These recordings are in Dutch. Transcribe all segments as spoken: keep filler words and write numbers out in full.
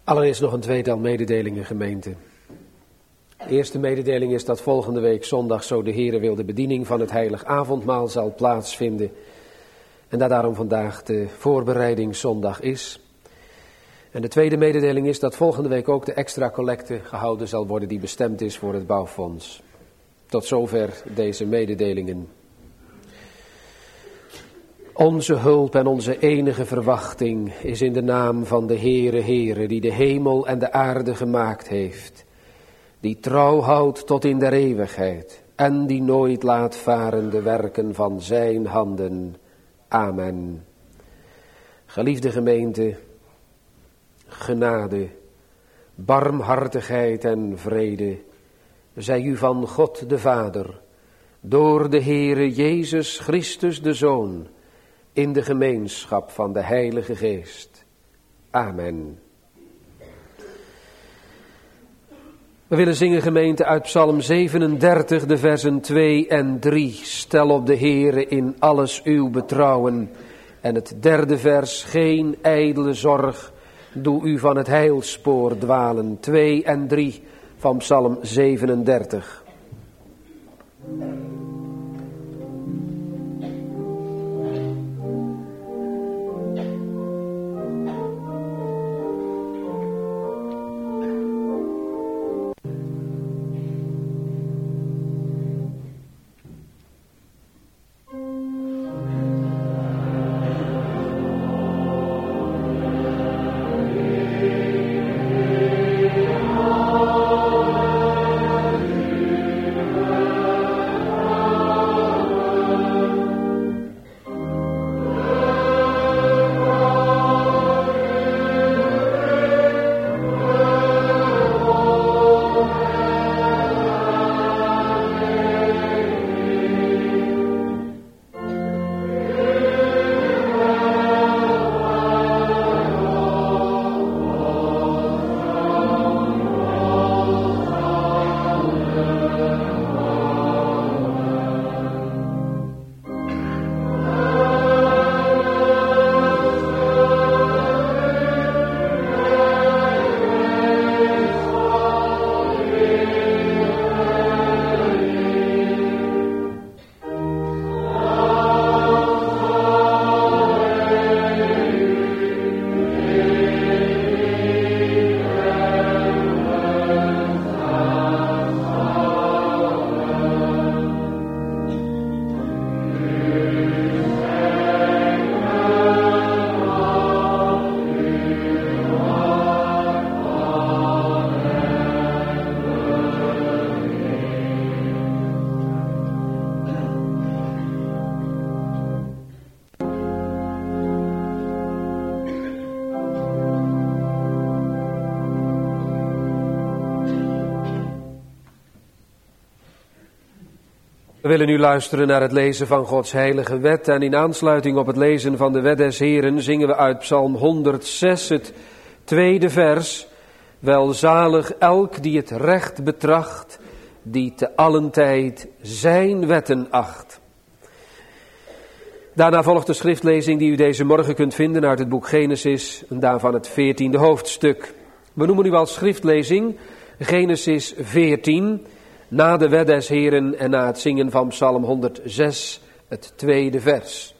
Allereerst nog een tweetal mededelingen, gemeente. De eerste mededeling is dat volgende week zondag, zo de Heere wil, de bediening van het heilig avondmaal zal plaatsvinden. En dat daarom vandaag de voorbereidingszondag is. En de tweede mededeling is dat volgende week ook de extra collecte gehouden zal worden die bestemd is voor het bouwfonds. Tot zover deze mededelingen. Onze hulp en onze enige verwachting is in de naam van de Heere Heere, die de hemel en de aarde gemaakt heeft, die trouw houdt tot in der eeuwigheid en die nooit laat varen de werken van zijn handen. Amen. Geliefde gemeente, genade, barmhartigheid en vrede zij u van God de Vader, door de Heere Jezus Christus de Zoon, in de gemeenschap van de Heilige Geest. Amen. We willen zingen, gemeente, uit Psalm zevenendertig, de versen twee en drie. Stel op de Heere in alles uw betrouwen. En het derde vers, geen ijdele zorg, doe u van het heilspoor dwalen. twee en drie van Psalm zevenendertig. We willen nu luisteren naar het lezen van Gods heilige wet en in aansluiting op het lezen van de wet des Heren zingen we uit Psalm honderdzes het tweede vers. Welzalig elk die het recht betracht, die te allen tijd zijn wetten acht. Daarna volgt de schriftlezing die u deze morgen kunt vinden uit het boek Genesis en daarvan het veertiende hoofdstuk. We noemen nu als schriftlezing Genesis veertien, na de wet des Heren en na het zingen van Psalm honderdzes, het tweede vers.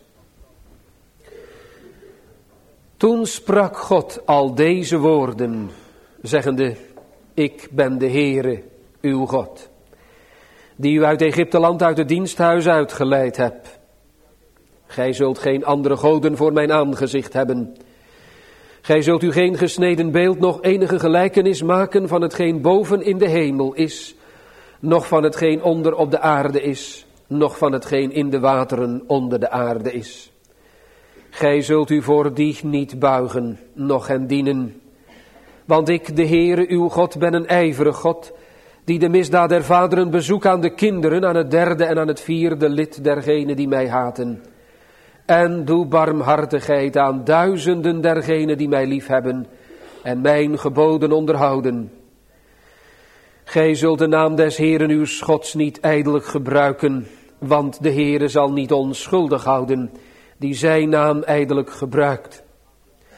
Toen sprak God al deze woorden, zeggende, ik ben de Heere, uw God, die u uit Egypteland uit het diensthuis uitgeleid hebt. Gij zult geen andere goden voor mijn aangezicht hebben. Gij zult u geen gesneden beeld, nog enige gelijkenis maken van hetgeen boven in de hemel is, noch van hetgeen onder op de aarde is, noch van hetgeen in de wateren onder de aarde is. Gij zult u voor die niet buigen, noch hen dienen. Want ik, de Heere, uw God, ben een ijverig God, die de misdaad der vaderen bezoek aan de kinderen, aan het derde en aan het vierde lid dergenen die mij haten. En doe barmhartigheid aan duizenden dergenen die mij liefhebben en mijn geboden onderhouden. Gij zult de naam des Heeren uw Gods niet ijdelijk gebruiken, want de Heere zal niet onschuldig houden, die zijn naam ijdelijk gebruikt.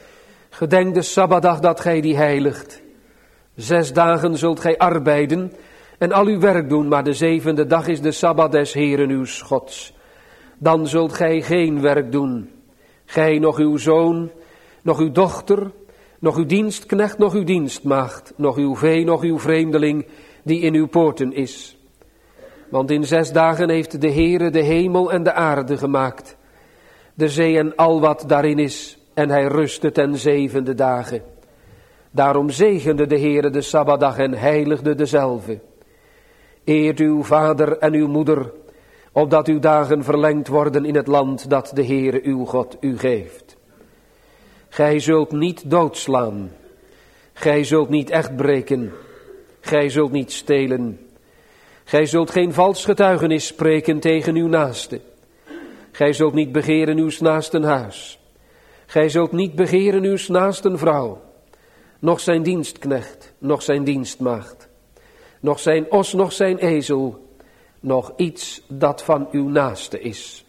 Gedenk de Sabbatdag dat gij die heiligt. Zes dagen zult gij arbeiden en al uw werk doen, maar de zevende dag is de Sabbat des Heeren uws Gods. Dan zult gij geen werk doen. Gij, nog uw zoon, nog uw dochter, nog uw dienstknecht, nog uw dienstmaagd, nog uw vee, nog uw vreemdeling die in uw poorten is. Want in zes dagen heeft de Heere de hemel en de aarde gemaakt, de zee en al wat daarin is, en hij rustte ten zevende dagen. Daarom zegende de Heere de Sabbatdag en heiligde dezelve. Eert uw vader en uw moeder, opdat uw dagen verlengd worden in het land dat de Heere uw God u geeft. Gij zult niet doodslaan, gij zult niet echt breken, gij zult niet stelen, gij zult geen vals getuigenis spreken tegen uw naaste. Gij zult niet begeren uw naasten huis, gij zult niet begeren uw naasten vrouw, noch zijn dienstknecht, noch zijn dienstmaagd, noch zijn os, noch zijn ezel, nog iets dat van uw naaste is.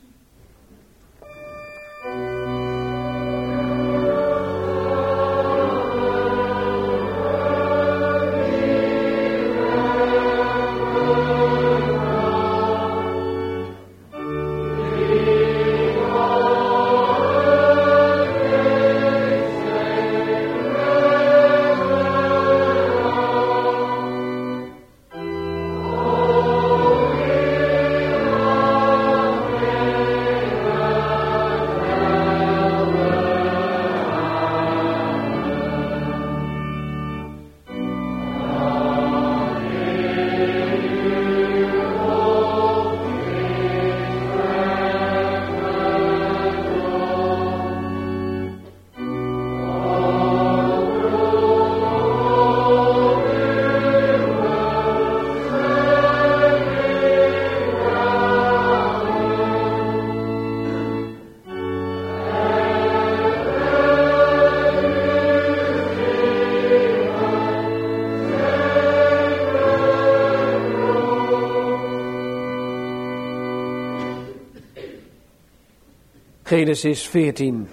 Genesis veertien.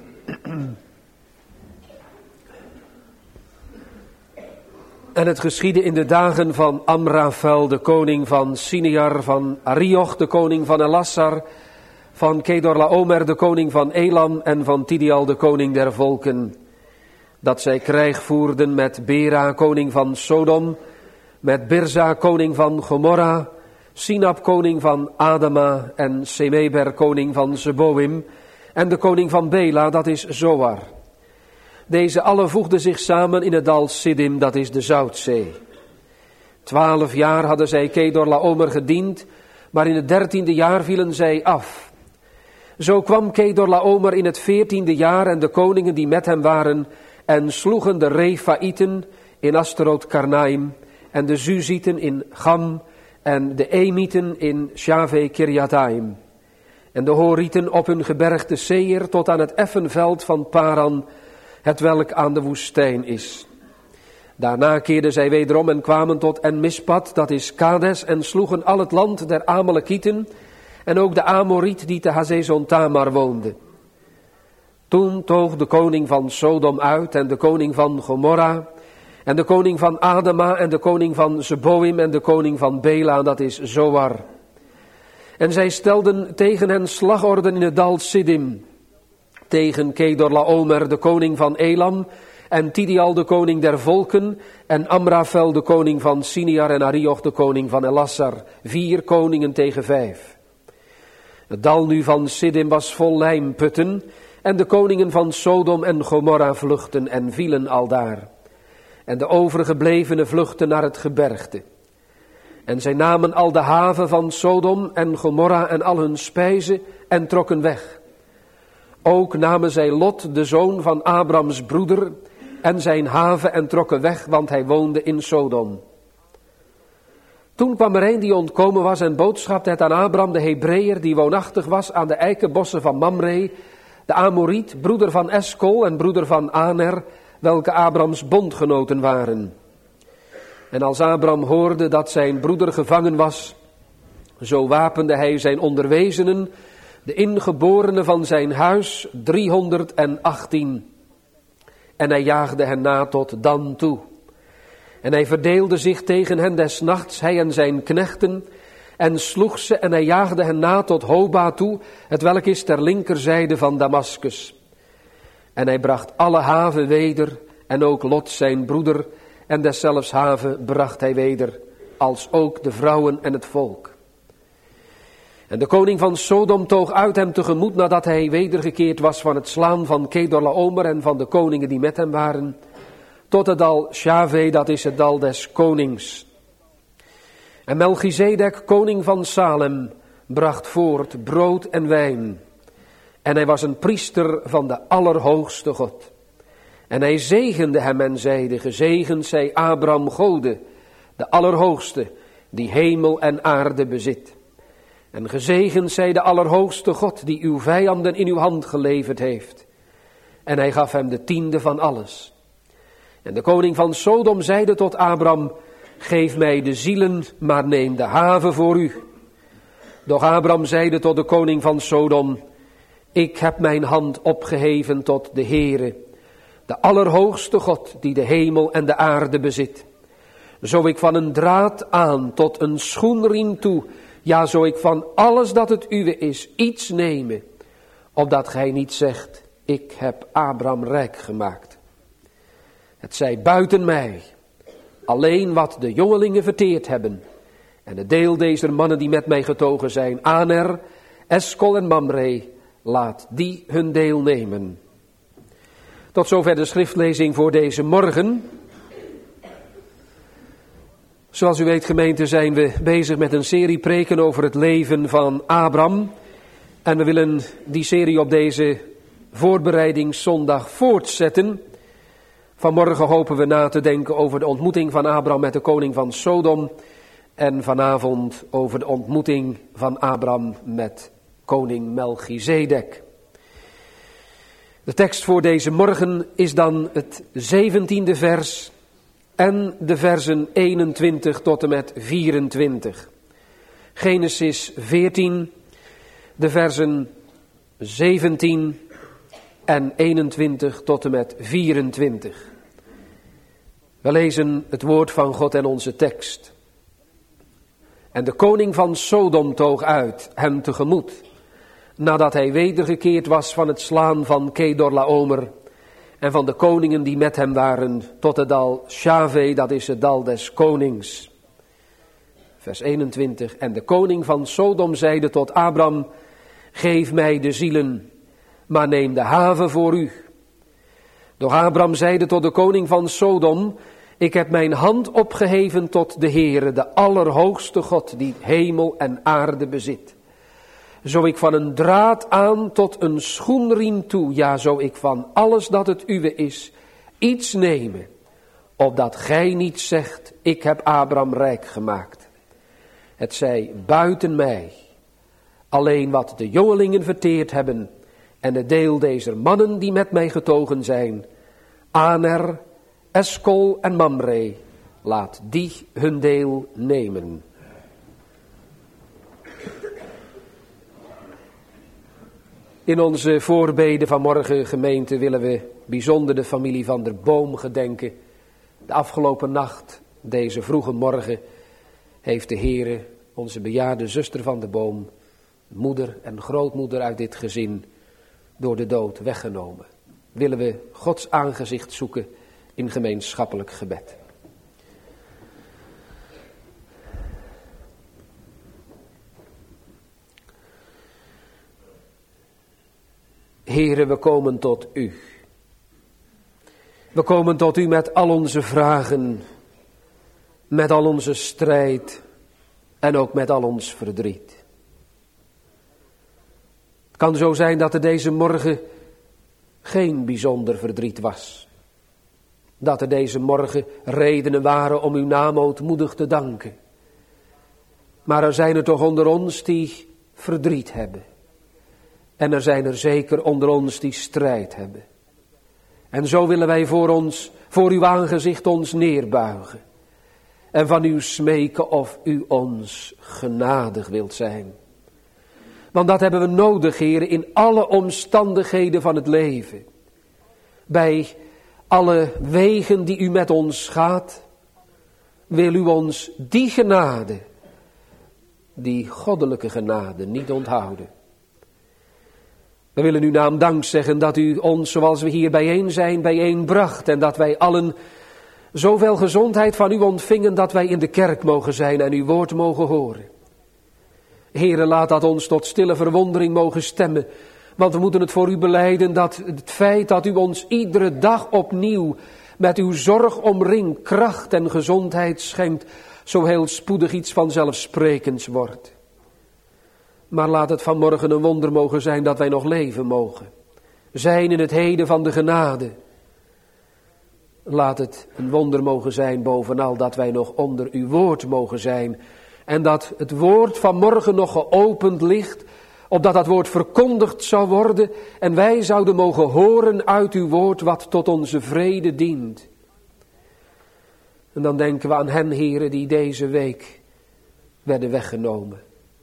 En het geschiedde in de dagen van Amrafel, de koning van Sinear, van Arioch, de koning van Elassar, van Kedorlaomer, de koning van Elam, en van Tidial, de koning der volken, dat zij krijg voerden met Bera, koning van Sodom, met Birza, koning van Gomorra, Sinab, koning van Adama, en Semeber, koning van Zeboim, en de koning van Bela, dat is Zoar. Deze alle voegden zich samen in het dal Siddim, dat is de Zoutzee. Twaalf jaar hadden zij Kedorlaomer gediend, maar in het dertiende jaar vielen zij af. Zo kwam Kedorlaomer in het veertiende jaar en de koningen die met hem waren, en sloegen de Refaïten in Asteroth Karnaim, en de Zuzieten in Gam, en de Emieten in Shave Kiriataim. En de Horieten op hun gebergte Seir tot aan het effen veld van Paran, hetwelk aan de woestijn is. Daarna keerden zij wederom en kwamen tot En-Mispat, dat is Kades, en sloegen al het land der Amalekieten en ook de Amoriet die te Hazezon Tamar woonde. Toen toog de koning van Sodom uit en de koning van Gomorra en de koning van Adama en de koning van Zeboim en de koning van Bela, dat is Zoar. En zij stelden tegen hen slagorden in het dal Siddim, tegen Kedorlaomer, de koning van Elam, en Tidial, de koning der volken, en Amrafel, de koning van Sinear, en Arioch, de koning van Elassar. Vier koningen tegen vijf. Het dal nu van Siddim was vol lijmputten, en de koningen van Sodom en Gomorra vluchtten en vielen aldaar. En de overgeblevenen vluchtten naar het gebergte. En zij namen al de haven van Sodom en Gomorra en al hun spijzen en trokken weg. Ook namen zij Lot, de zoon van Abrams broeder, en zijn haven en trokken weg, want hij woonde in Sodom. Toen kwam er een die ontkomen was en boodschapte het aan Abram, de Hebreeër, die woonachtig was aan de eikenbossen van Mamre, de Amoriet, broeder van Eskol en broeder van Aner, welke Abrams bondgenoten waren. En als Abram hoorde dat zijn broeder gevangen was, zo wapende hij zijn onderwezenen, de ingeborenen van zijn huis, driehonderdachttien. en hij jaagde hen na tot Dan toe. En hij verdeelde zich tegen hen des nachts, hij en zijn knechten, en sloeg ze en hij jaagde hen na tot Hoba toe, hetwelk is ter linkerzijde van Damaskus. En hij bracht alle haven weder, en ook Lot zijn broeder, en deszelfs haven bracht hij weder, als ook de vrouwen en het volk. En de koning van Sodom toog uit hem tegemoet nadat hij wedergekeerd was van het slaan van Kedorlaomer en van de koningen die met hem waren, tot het dal Sjave, dat is het dal des konings. En Melchizedek, koning van Salem, bracht voort brood en wijn. En hij was een priester van de Allerhoogste God. En hij zegende hem en zeide, gezegend zij Abram Gode, de Allerhoogste, die hemel en aarde bezit. En gezegend zij de Allerhoogste God, die uw vijanden in uw hand geleverd heeft. En hij gaf hem de tiende van alles. En de koning van Sodom zeide tot Abram, geef mij de zielen, maar neem de haven voor u. Doch Abram zeide tot de koning van Sodom, ik heb mijn hand opgeheven tot de Heere, de Allerhoogste God, die de hemel en de aarde bezit. Zo ik van een draad aan tot een schoenriem toe, ja, zo ik van alles dat het uwe is, iets neme, opdat gij niet zegt, ik heb Abram rijk gemaakt. Het zij buiten mij, alleen wat de jongelingen verteerd hebben, en het deel deze mannen die met mij getogen zijn, Aner, Eskol en Mamre, laat die hun deel nemen. Tot zover de schriftlezing voor deze morgen. Zoals u weet, gemeente, zijn we bezig met een serie preken over het leven van Abram. En we willen die serie op deze voorbereidingszondag voortzetten. Vanmorgen hopen we na te denken over de ontmoeting van Abram met de koning van Sodom. En vanavond over de ontmoeting van Abram met koning Melchizedek. De tekst voor deze morgen is dan het zeventiende vers en de versen eenentwintig tot en met vierentwintig. Genesis veertien, de versen zeventien en eenentwintig tot en met vierentwintig. We lezen het woord van God en onze tekst. En de koning van Sodom toog uit hem tegemoet, nadat hij wedergekeerd was van het slaan van Kedorlaomer en van de koningen die met hem waren, tot het dal Sjave, dat is het dal des konings. Vers eenentwintig. En de koning van Sodom zeide tot Abram, geef mij de zielen, maar neem de haven voor u. Doch Abram zeide tot de koning van Sodom, ik heb mijn hand opgeheven tot de Heere, de Allerhoogste God, die hemel en aarde bezit. Zo ik van een draad aan tot een schoenriem toe, ja, zo ik van alles dat het uwe is, iets nemen, opdat gij niet zegt, ik heb Abram rijk gemaakt. Het zij buiten mij, alleen wat de jongelingen verteerd hebben, en het deel deze mannen die met mij getogen zijn, Aner, Eskol en Mamre, laat die hun deel nemen. In onze voorbeden van morgen, gemeente, willen we bijzonder de familie van der Boom gedenken. De afgelopen nacht, deze vroege morgen, heeft de Heere, onze bejaarde zuster van der Boom, moeder en grootmoeder uit dit gezin, door de dood weggenomen. Willen we Gods aangezicht zoeken in gemeenschappelijk gebed. Heere, we komen tot u. We komen tot u met al onze vragen, met al onze strijd en ook met al ons verdriet. Het kan zo zijn dat er deze morgen geen bijzonder verdriet was. Dat er deze morgen redenen waren om uw naam ootmoedig te danken. Maar er zijn er toch onder ons die verdriet hebben. En er zijn er zeker onder ons die strijd hebben. En zo willen wij voor ons, voor uw aangezicht ons neerbuigen. En van u smeken of u ons genadig wilt zijn. Want dat hebben we nodig, Heer, in alle omstandigheden van het leven. Bij alle wegen die u met ons gaat, wil u ons die genade, die goddelijke genade, niet onthouden. We willen uw naam dank zeggen dat u ons, zoals we hier bijeen zijn, bijeenbracht. En dat wij allen zoveel gezondheid van u ontvingen dat wij in de kerk mogen zijn en uw woord mogen horen. Heere, laat dat ons tot stille verwondering mogen stemmen. Want we moeten het voor u belijden dat het feit dat u ons iedere dag opnieuw met uw zorg omringt, kracht en gezondheid schenkt, zo heel spoedig iets vanzelfsprekends wordt. Maar laat het vanmorgen een wonder mogen zijn dat wij nog leven mogen. Zijn in het heden van de genade. Laat het een wonder mogen zijn bovenal dat wij nog onder uw woord mogen zijn. En dat het woord vanmorgen nog geopend ligt, opdat dat woord verkondigd zou worden. En wij zouden mogen horen uit uw woord wat tot onze vrede dient. En dan denken we aan hen, heren, die deze week werden weggenomen.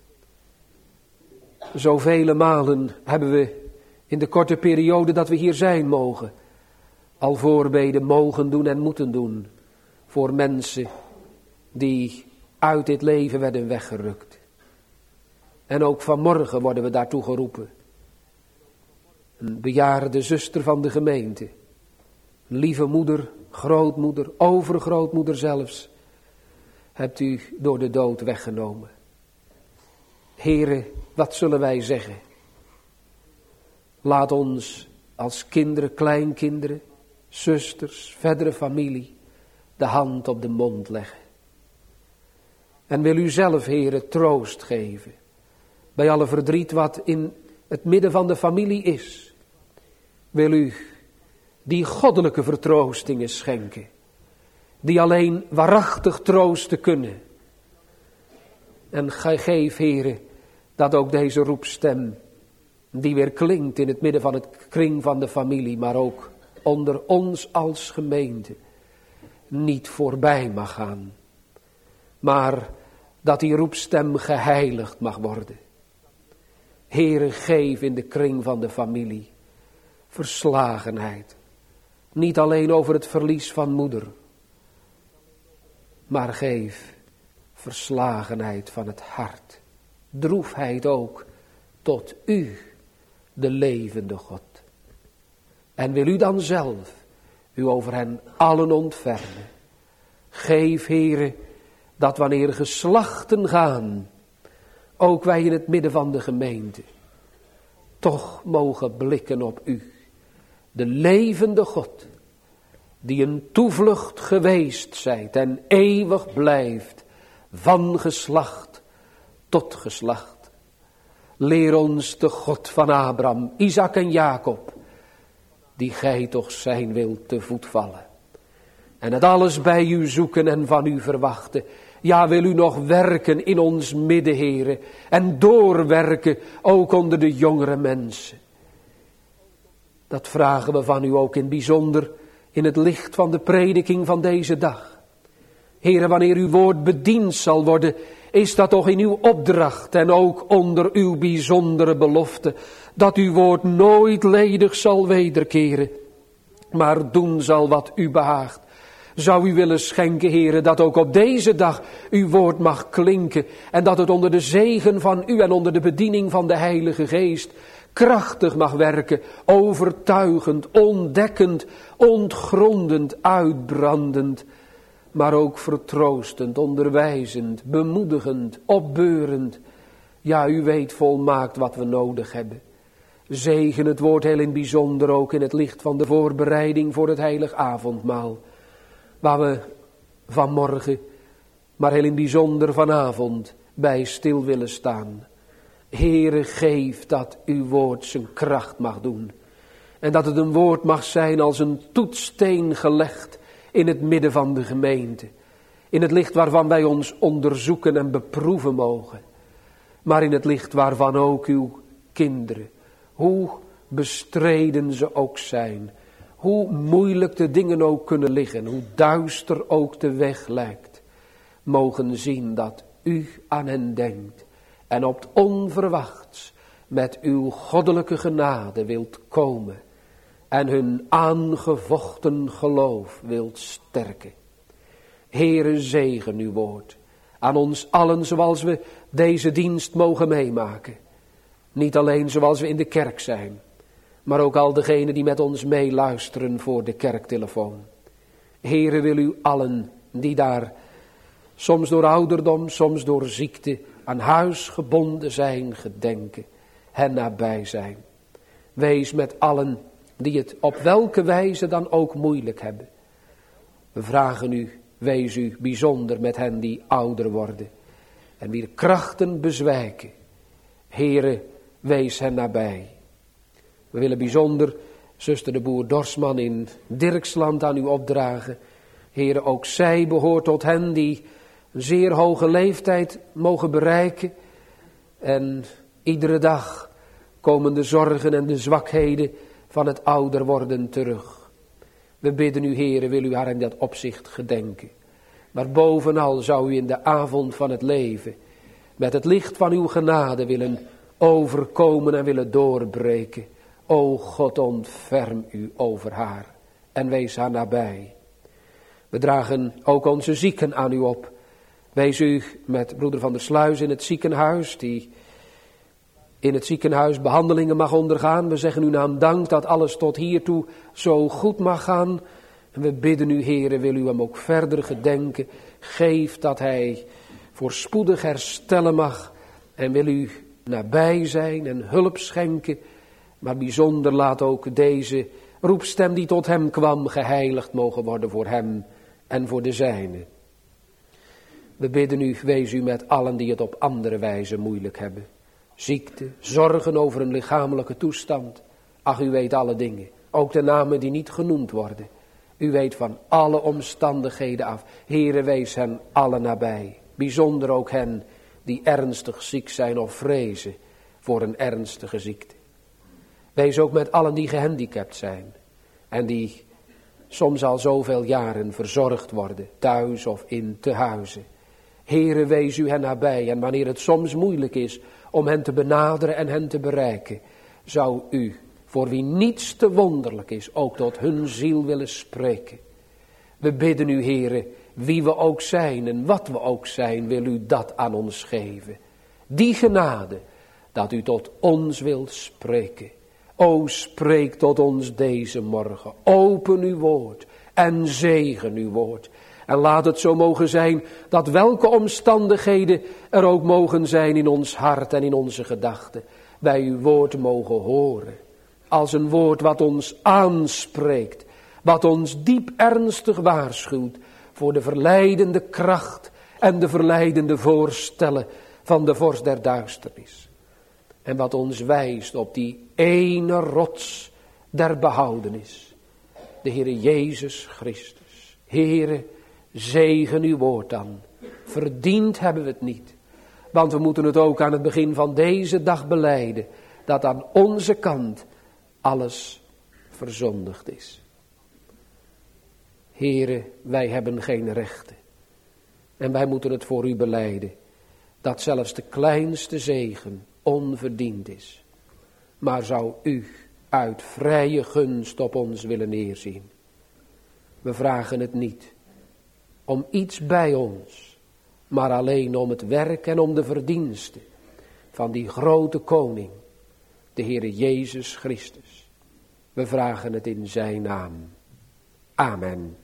Zoveel malen hebben we in de korte periode dat we hier zijn mogen, al voorbeden mogen doen en moeten doen voor mensen die uit dit leven werden weggerukt. En ook vanmorgen worden we daartoe geroepen. Een bejaarde zuster van de gemeente, een lieve moeder, grootmoeder, overgrootmoeder zelfs, hebt u door de dood weggenomen. Here, wat zullen wij zeggen? Laat ons als kinderen, kleinkinderen, zusters, verdere familie, de hand op de mond leggen. En wil u zelf, Heere, troost geven bij alle verdriet wat in het midden van de familie is. Wil u die goddelijke vertroostingen schenken, die alleen waarachtig troosten kunnen. En geef, Heere, dat ook deze roepstem, die weer klinkt in het midden van het kring van de familie, maar ook onder ons als gemeente, niet voorbij mag gaan. Maar dat die roepstem geheiligd mag worden. Heere, geef in de kring van de familie verslagenheid. Niet alleen over het verlies van moeder, maar geef verslagenheid van het hart. Droefheid ook tot u, de levende God. En wil u dan zelf u over hen allen ontfermen. Geef, Heere, dat wanneer geslachten gaan, ook wij in het midden van de gemeente, toch mogen blikken op u, de levende God, die een toevlucht geweest zijt en eeuwig blijft, van geslacht tot geslacht. Leer ons de God van Abraham, Isaac en Jacob, die gij toch zijn wilt, te voet vallen. En het alles bij u zoeken en van u verwachten. Ja, wil u nog werken in ons midden, Heere, en doorwerken ook onder de jongere mensen. Dat vragen we van u ook in bijzonder in het licht van de prediking van deze dag. Heere, wanneer uw woord bediend zal worden, is dat toch in uw opdracht en ook onder uw bijzondere belofte, dat uw woord nooit ledig zal wederkeren, maar doen zal wat u behaagt. Zou u willen schenken, Heere, dat ook op deze dag uw woord mag klinken en dat het onder de zegen van u en onder de bediening van de Heilige Geest krachtig mag werken, overtuigend, ontdekkend, ontgrondend, uitbrandend, maar ook vertroostend, onderwijzend, bemoedigend, opbeurend. Ja, u weet volmaakt wat we nodig hebben. Zegen het woord heel in bijzonder ook in het licht van de voorbereiding voor het heilig avondmaal, waar we vanmorgen, maar heel in bijzonder vanavond, bij stil willen staan. Heere, geef dat uw woord zijn kracht mag doen. En dat het een woord mag zijn als een toetssteen gelegd in het midden van de gemeente. In het licht waarvan wij ons onderzoeken en beproeven mogen. Maar in het licht waarvan ook uw kinderen, hoe bestreden ze ook zijn, hoe moeilijk de dingen ook kunnen liggen, hoe duister ook de weg lijkt, mogen zien dat u aan hen denkt en op het onverwachts met uw goddelijke genade wilt komen en hun aangevochten geloof wilt sterken. Heere, zegen uw woord aan ons allen zoals we deze dienst mogen meemaken. Niet alleen zoals we in de kerk zijn, maar ook al degenen die met ons meeluisteren voor de kerktelefoon. Heere, wil u allen die daar soms door ouderdom, soms door ziekte aan huis gebonden zijn, gedenken, hen nabij zijn. Wees met allen die het op welke wijze dan ook moeilijk hebben. We vragen u, wees u bijzonder met hen die ouder worden en wie de krachten bezwijken. Heere, wees hen nabij. We willen bijzonder zuster de Boer Dorsman in Dirksland aan u opdragen. Heere, ook zij behoort tot hen die een zeer hoge leeftijd mogen bereiken. En iedere dag komen de zorgen en de zwakheden van het ouder worden terug. We bidden u, Heere, wil u haar in dat opzicht gedenken. Maar bovenal zou u in de avond van het leven met het licht van uw genade willen overkomen en willen doorbreken. O God, ontferm u over haar en wees haar nabij. We dragen ook onze zieken aan u op. Wees u met broeder Van der Sluis in het ziekenhuis, die in het ziekenhuis behandelingen mag ondergaan. We zeggen uw naam dank dat alles tot hiertoe zo goed mag gaan. En we bidden u, Heere, wil u hem ook verder gedenken. Geef dat hij voorspoedig herstellen mag. En wil u nabij zijn en hulp schenken. Maar bijzonder laat ook deze roepstem die tot hem kwam geheiligd mogen worden voor hem en voor de zijnen. We bidden u, wees u met allen die het op andere wijze moeilijk hebben. Ziekte, zorgen over een lichamelijke toestand. Ach, u weet alle dingen. Ook de namen die niet genoemd worden. U weet van alle omstandigheden af. Heere, wees hen allen nabij. Bijzonder ook hen die ernstig ziek zijn of vrezen voor een ernstige ziekte. Wees ook met allen die gehandicapt zijn. En die soms al zoveel jaren verzorgd worden. Thuis of in tehuizen. Heere, wees u hen nabij. En wanneer het soms moeilijk is om hen te benaderen en hen te bereiken, zou u, voor wie niets te wonderlijk is, ook tot hun ziel willen spreken. We bidden u, Heere, wie we ook zijn en wat we ook zijn, wil u dat aan ons geven. Die genade, dat u tot ons wilt spreken. O, spreek tot ons deze morgen. Open uw woord en zegen uw woord. En laat het zo mogen zijn dat welke omstandigheden er ook mogen zijn in ons hart en in onze gedachten, wij uw woord mogen horen. Als een woord wat ons aanspreekt, wat ons diep ernstig waarschuwt voor de verleidende kracht en de verleidende voorstellen van de vorst der duisternis. En wat ons wijst op die ene rots der behoudenis, de Heere Jezus Christus. Heere, zegen uw woord dan. Verdiend hebben we het niet. Want we moeten het ook aan het begin van deze dag belijden, dat aan onze kant alles verzondigd is. Heere, wij hebben geen rechten. En wij moeten het voor u belijden, dat zelfs de kleinste zegen onverdiend is. Maar zou u uit vrije gunst op ons willen neerzien. We vragen het niet om iets bij ons, maar alleen om het werk en om de verdiensten van die grote koning, de Heere Jezus Christus. We vragen het in zijn naam. Amen.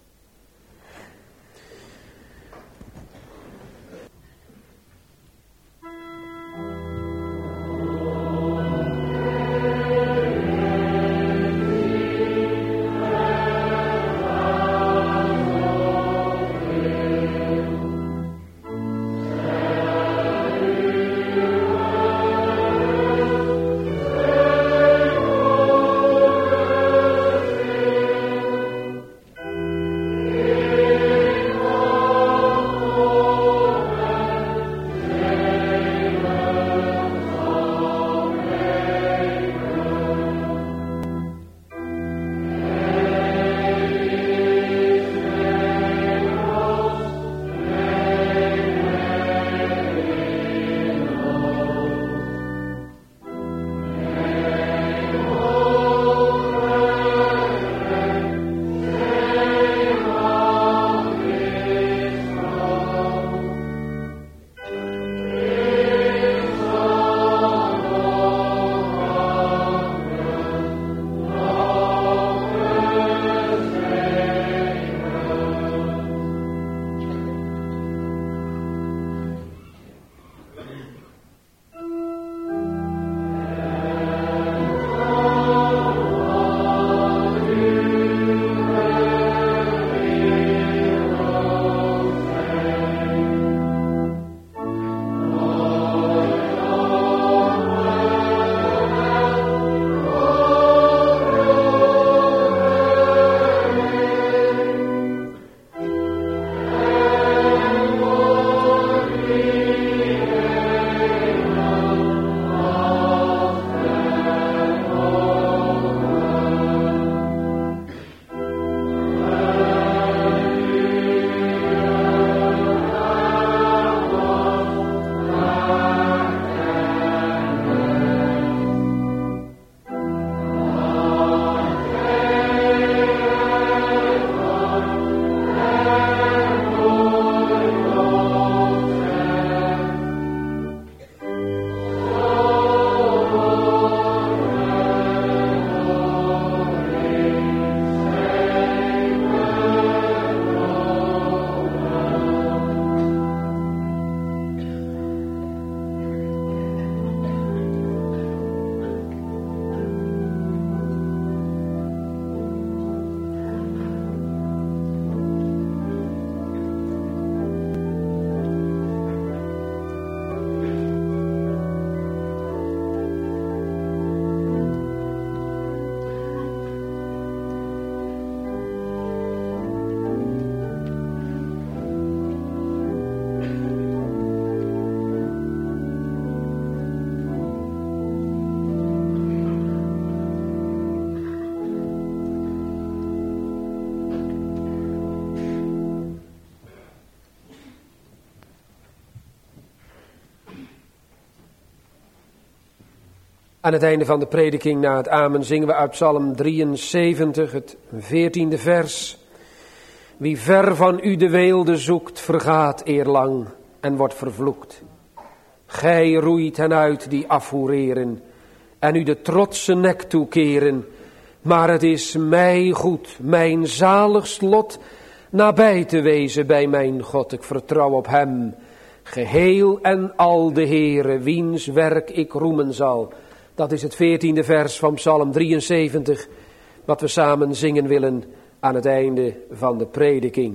Aan het einde van de prediking na het amen zingen we uit Psalm drieënzeventig, het veertiende vers. Wie ver van u de weelde zoekt, vergaat eerlang en wordt vervloekt. Gij roeit hen uit die afhoereren en u de trotse nek toekeren. Maar het is mij goed, mijn zaligst lot, nabij te wezen bij mijn God. Ik vertrouw op hem, geheel en al de Heere, wiens werk ik roemen zal. Dat is het veertiende vers van Psalm drieënzeventig, wat we samen zingen willen aan het einde van de prediking.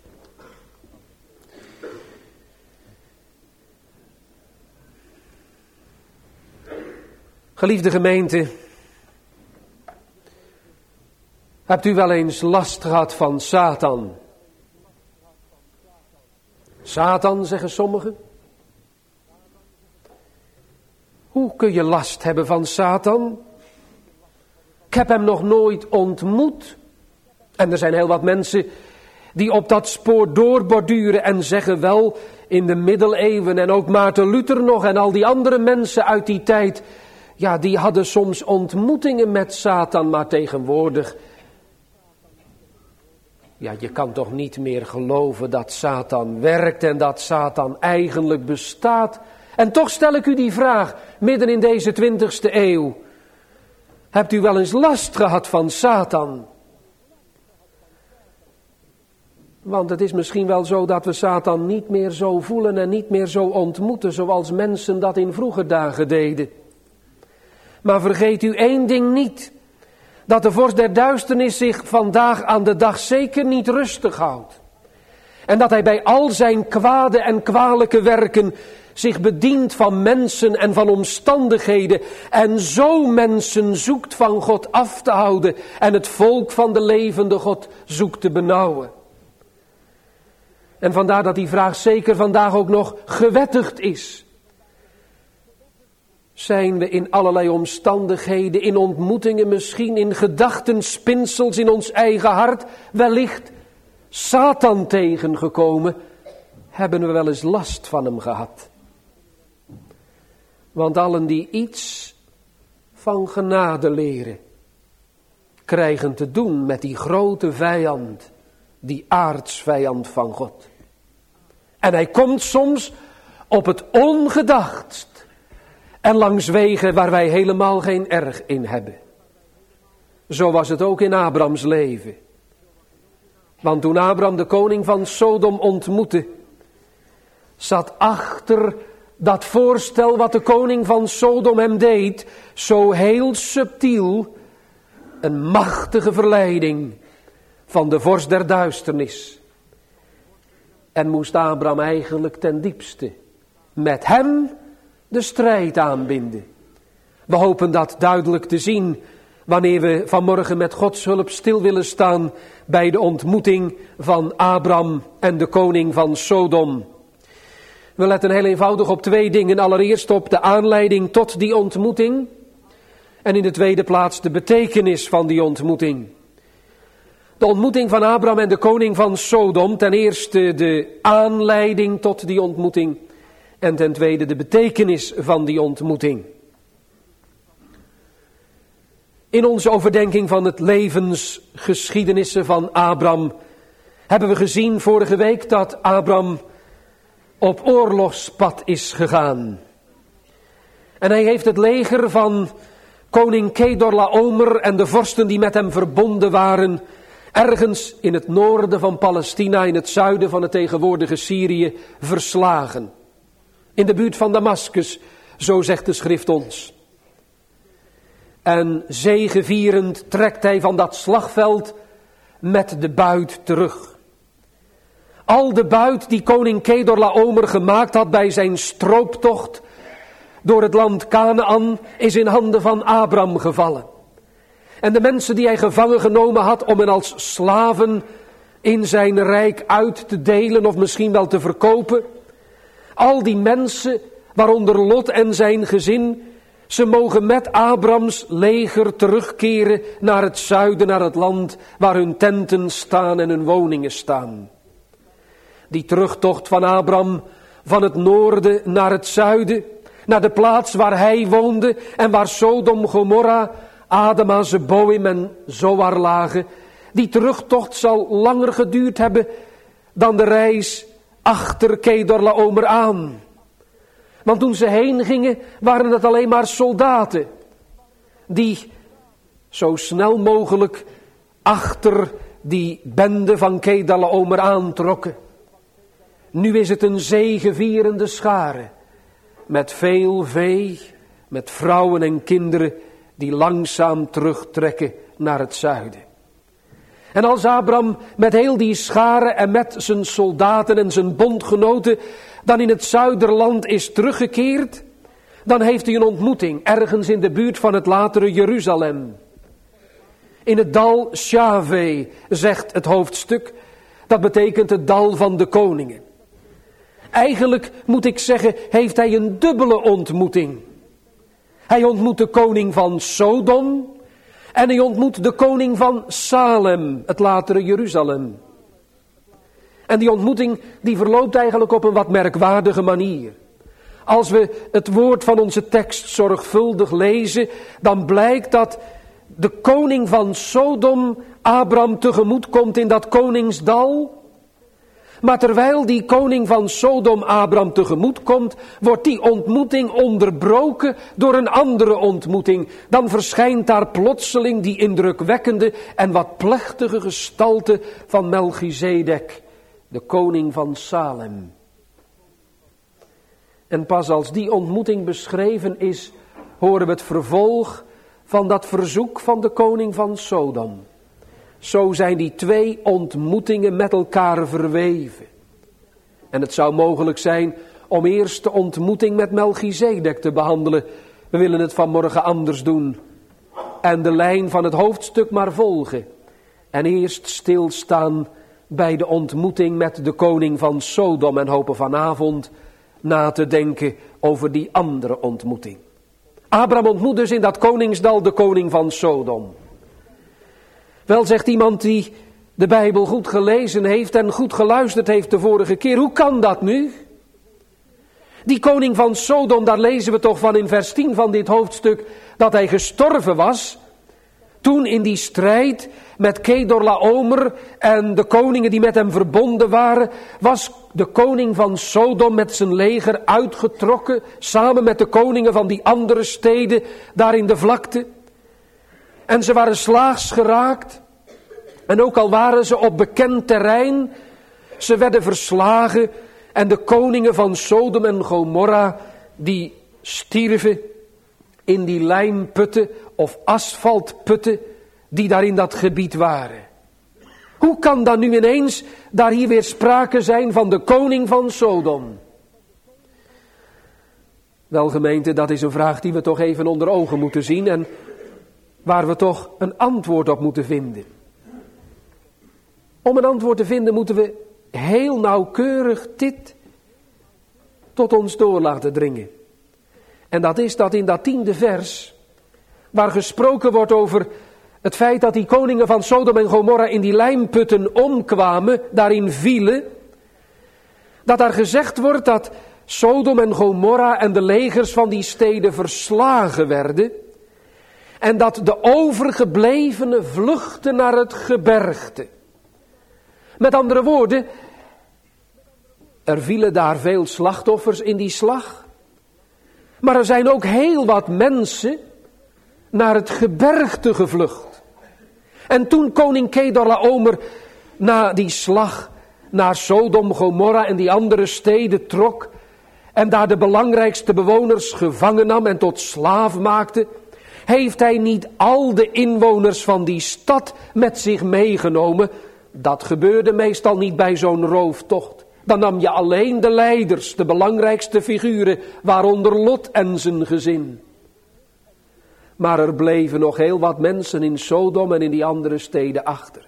Geliefde gemeente, hebt u wel eens last gehad van Satan? Satan, zeggen sommigen. Hoe kun je last hebben van Satan? Ik heb hem nog nooit ontmoet. En er zijn heel wat mensen die op dat spoor doorborduren en zeggen wel, in de middeleeuwen en ook Maarten Luther nog en al die andere mensen uit die tijd, ja, die hadden soms ontmoetingen met Satan, maar tegenwoordig, ja, je kan toch niet meer geloven dat Satan werkt en dat Satan eigenlijk bestaat. En toch stel ik u die vraag, midden in deze twintigste eeuw. Hebt u wel eens last gehad van Satan? Want het is misschien wel zo dat we Satan niet meer zo voelen en niet meer zo ontmoeten zoals mensen dat in vroeger dagen deden. Maar vergeet u één ding niet. Dat de vorst der duisternis zich vandaag aan de dag zeker niet rustig houdt. En dat hij bij al zijn kwade en kwalijke werken zich bedient van mensen en van omstandigheden. En zo mensen zoekt van God af te houden. En het volk van de levende God zoekt te benauwen. En vandaar dat die vraag zeker vandaag ook nog gewettigd is. Zijn we in allerlei omstandigheden, in ontmoetingen misschien, in gedachtenspinsels in ons eigen hart, wellicht Satan tegengekomen, hebben we wel eens last van hem gehad. Want allen die iets van genade leren, krijgen te doen met die grote vijand, die aardsvijand van God. En hij komt soms op het ongedachtst. En langs wegen waar wij helemaal geen erg in hebben. Zo was het ook in Abrams leven. Want toen Abram de koning van Sodom ontmoette, zat achter dat voorstel wat de koning van Sodom hem deed, zo heel subtiel, een machtige verleiding van de vorst der duisternis. En moest Abram eigenlijk ten diepste met hem de strijd aanbinden. We hopen dat duidelijk te zien wanneer we vanmorgen met Gods hulp stil willen staan bij de ontmoeting van Abram en de koning van Sodom. We letten heel eenvoudig op twee dingen. Allereerst op de aanleiding tot die ontmoeting en in de tweede plaats de betekenis van die ontmoeting. De ontmoeting van Abram en de koning van Sodom, ten eerste de aanleiding tot die ontmoeting. En ten tweede de betekenis van die ontmoeting. In onze overdenking van het levensgeschiedenissen van Abram hebben we gezien vorige week dat Abram op oorlogspad is gegaan. En hij heeft het leger van koning Kedorlaomer en de vorsten die met hem verbonden waren, ergens in het noorden van Palestina, in het zuiden van het tegenwoordige Syrië, verslagen. In de buurt van Damascus, zo zegt de schrift ons. En zegevierend trekt hij van dat slagveld met de buit terug. Al de buit die koning Kedorlaomer gemaakt had bij zijn strooptocht door het land Kanaan is in handen van Abram gevallen. En de mensen die hij gevangen genomen had om hen als slaven in zijn rijk uit te delen of misschien wel te verkopen. Al die mensen, waaronder Lot en zijn gezin, ze mogen met Abrams leger terugkeren naar het zuiden, naar het land waar hun tenten staan en hun woningen staan. Die terugtocht van Abram van het noorden naar het zuiden, naar de plaats waar hij woonde en waar Sodom, Gomorra, Adama, Zeboim en Zoar lagen. Die terugtocht zal langer geduurd hebben dan de reis achter Kedorlaomer aan. Want toen ze heen gingen, waren het alleen maar soldaten die zo snel mogelijk achter die bende van Kedorlaomer aantrokken. Nu is het een zegevierende schare met veel vee, met vrouwen en kinderen die langzaam terugtrekken naar het zuiden. En als Abraham met heel die schare en met zijn soldaten en zijn bondgenoten dan in het zuiderland is teruggekeerd, dan heeft hij een ontmoeting ergens in de buurt van het latere Jeruzalem. In het dal Shaveh, zegt het hoofdstuk, dat betekent het dal van de koningen. Eigenlijk moet ik zeggen, heeft hij een dubbele ontmoeting. Hij ontmoet de koning van Sodom en hij ontmoet de koning van Salem, het latere Jeruzalem. En die ontmoeting die verloopt eigenlijk op een wat merkwaardige manier. Als we het woord van onze tekst zorgvuldig lezen, dan blijkt dat de koning van Sodom Abraham tegemoet komt in dat koningsdal. Maar terwijl die koning van Sodom Abraham tegemoet komt, wordt die ontmoeting onderbroken door een andere ontmoeting. Dan verschijnt daar plotseling die indrukwekkende en wat plechtige gestalte van Melchizedek, de koning van Salem. En pas als die ontmoeting beschreven is, horen we het vervolg van dat verzoek van de koning van Sodom. Zo zijn die twee ontmoetingen met elkaar verweven. En het zou mogelijk zijn om eerst de ontmoeting met Melchizedek te behandelen. We willen het vanmorgen anders doen. En de lijn van het hoofdstuk maar volgen. En eerst stilstaan bij de ontmoeting met de koning van Sodom. En hopen vanavond na te denken over die andere ontmoeting. Abraham ontmoet dus in dat koningsdal de koning van Sodom. Wel, zegt iemand die de Bijbel goed gelezen heeft en goed geluisterd heeft de vorige keer. Hoe kan dat nu? Die koning van Sodom, daar lezen we toch van in vers tien van dit hoofdstuk, dat hij gestorven was. Toen in die strijd met Kedorlaomer en de koningen die met hem verbonden waren, was de koning van Sodom met zijn leger uitgetrokken, samen met de koningen van die andere steden daar in de vlakte. En ze waren slaags geraakt. En ook al waren ze op bekend terrein, ze werden verslagen. En de koningen van Sodom en Gomorra, die stierven in die lijmputten of asfaltputten die daar in dat gebied waren. Hoe kan dan nu ineens daar hier weer sprake zijn van de koning van Sodom? Wel, gemeente, dat is een vraag die we toch even onder ogen moeten zien en waar we toch een antwoord op moeten vinden. Om een antwoord te vinden moeten we heel nauwkeurig dit tot ons door laten dringen. En dat is dat in dat tiende vers, waar gesproken wordt over het feit dat die koningen van Sodom en Gomorra in die lijmputten omkwamen, daarin vielen, dat daar gezegd wordt dat Sodom en Gomorra en de legers van die steden verslagen werden en dat de overgeblevenen vluchtten naar het gebergte. Met andere woorden, er vielen daar veel slachtoffers in die slag, maar er zijn ook heel wat mensen naar het gebergte gevlucht. En toen koning Kedorlaomer na die slag naar Sodom, Gomorra en die andere steden trok en daar de belangrijkste bewoners gevangen nam en tot slaaf maakte, heeft hij niet al de inwoners van die stad met zich meegenomen. Dat gebeurde meestal niet bij zo'n rooftocht. Dan nam je alleen de leiders, de belangrijkste figuren, waaronder Lot en zijn gezin. Maar er bleven nog heel wat mensen in Sodom en in die andere steden achter.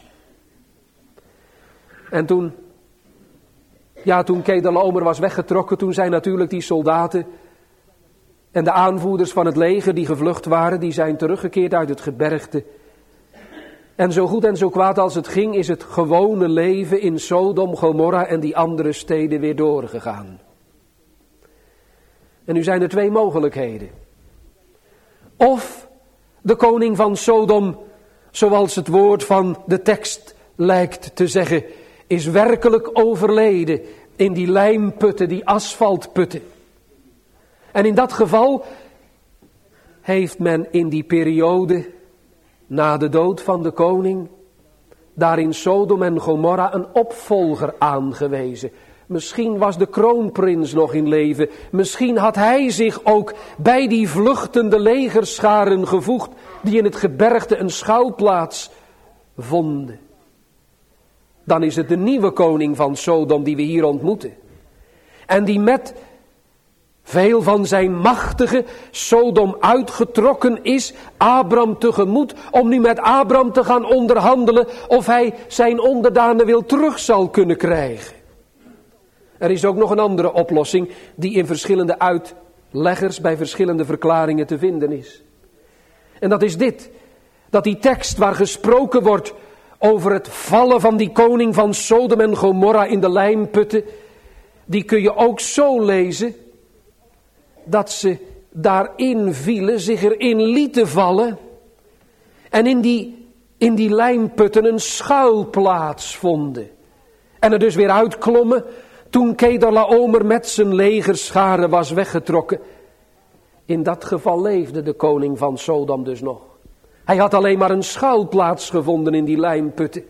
En toen, ja, toen Kedorlaomer was weggetrokken, toen zijn natuurlijk die soldaten en de aanvoerders van het leger die gevlucht waren, die zijn teruggekeerd uit het gebergte. En zo goed en zo kwaad als het ging, is het gewone leven in Sodom, Gomorra en die andere steden weer doorgegaan. En nu zijn er twee mogelijkheden. Of de koning van Sodom, zoals het woord van de tekst lijkt te zeggen, is werkelijk overleden in die lijmputten, die asfaltputten. En in dat geval heeft men in die periode, na de dood van de koning, daar in Sodom en Gomorra een opvolger aangewezen. Misschien was de kroonprins nog in leven. Misschien had hij zich ook bij die vluchtende legerscharen gevoegd, die in het gebergte een schuilplaats vonden. Dan is het de nieuwe koning van Sodom die we hier ontmoeten. En die met veel van zijn machtige Sodom uitgetrokken is, Abram tegemoet, om nu met Abram te gaan onderhandelen of hij zijn onderdanen wil terug zal kunnen krijgen. Er is ook nog een andere oplossing die in verschillende uitleggers bij verschillende verklaringen te vinden is. En dat is dit, dat die tekst waar gesproken wordt over het vallen van die koning van Sodom en Gomorra in de lijmputten, die kun je ook zo lezen, dat ze daarin vielen, zich erin lieten vallen en in die, in die lijmputten een schuilplaats vonden. En er dus weer uitklommen toen Kedorlaomer met zijn legerscharen was weggetrokken. In dat geval leefde de koning van Sodom dus nog. Hij had alleen maar een schuilplaats gevonden in die lijmputten.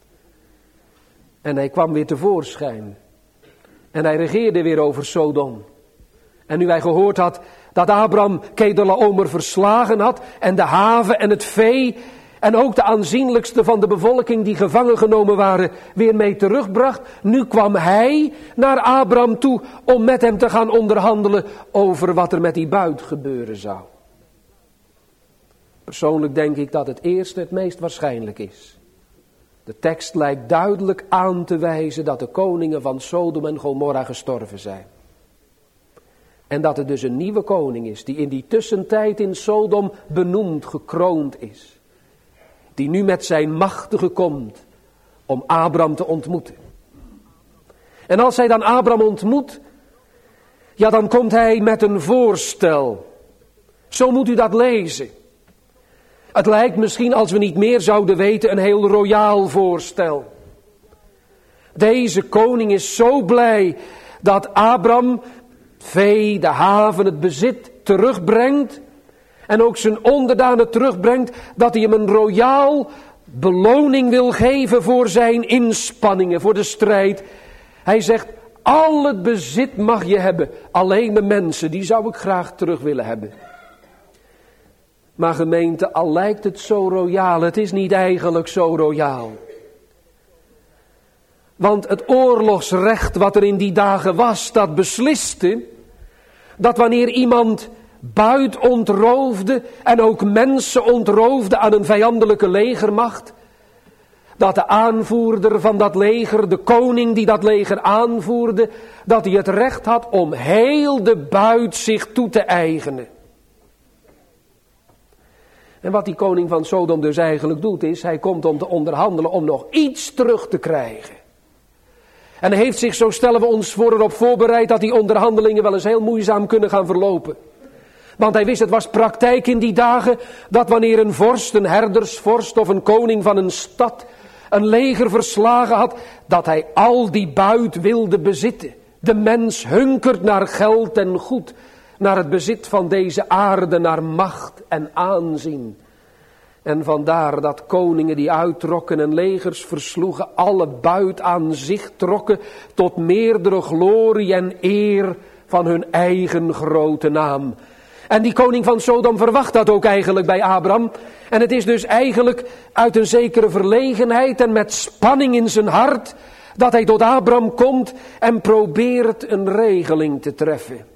En hij kwam weer tevoorschijn. En hij regeerde weer over Sodom. En nu hij gehoord had dat Abram Kedorlaomer verslagen had en de haven en het vee en ook de aanzienlijkste van de bevolking die gevangen genomen waren weer mee terugbracht. Nu kwam hij naar Abram toe om met hem te gaan onderhandelen over wat er met die buit gebeuren zou. Persoonlijk denk ik dat het eerste het meest waarschijnlijk is. De tekst lijkt duidelijk aan te wijzen dat de koningen van Sodom en Gomorra gestorven zijn. En dat er dus een nieuwe koning is die in die tussentijd in Sodom benoemd, gekroond is. Die nu met zijn machtige komt om Abram te ontmoeten. En als hij dan Abram ontmoet, ja dan komt hij met een voorstel. Zo moet u dat lezen. Het lijkt misschien, als we niet meer zouden weten, een heel royaal voorstel. Deze koning is zo blij dat Abram vee, de haven, het bezit terugbrengt. En ook zijn onderdanen terugbrengt, dat hij hem een royaal beloning wil geven voor zijn inspanningen, voor de strijd. Hij zegt, al het bezit mag je hebben, alleen de mensen, die zou ik graag terug willen hebben. Maar gemeente, al lijkt het zo royaal, het is niet eigenlijk zo royaal. Want het oorlogsrecht wat er in die dagen was, dat besliste dat wanneer iemand buit ontroofde en ook mensen ontroofde aan een vijandelijke legermacht, dat de aanvoerder van dat leger, de koning die dat leger aanvoerde, dat hij het recht had om heel de buit zich toe te eigenen. En wat die koning van Sodom dus eigenlijk doet is, hij komt om te onderhandelen om nog iets terug te krijgen. En hij heeft zich, zo stellen we ons voor, erop voorbereid dat die onderhandelingen wel eens heel moeizaam kunnen gaan verlopen. Want hij wist, het was praktijk in die dagen, dat wanneer een vorst, een herdersvorst of een koning van een stad een leger verslagen had, dat hij al die buit wilde bezitten. De mens hunkert naar geld en goed, naar het bezit van deze aarde, naar macht en aanzien. En vandaar dat koningen die uittrokken en legers versloegen, alle buit aan zich trokken, tot meerdere glorie en eer van hun eigen grote naam. En die koning van Sodom verwacht dat ook eigenlijk bij Abram. En het is dus eigenlijk uit een zekere verlegenheid en met spanning in zijn hart, dat hij tot Abram komt en probeert een regeling te treffen.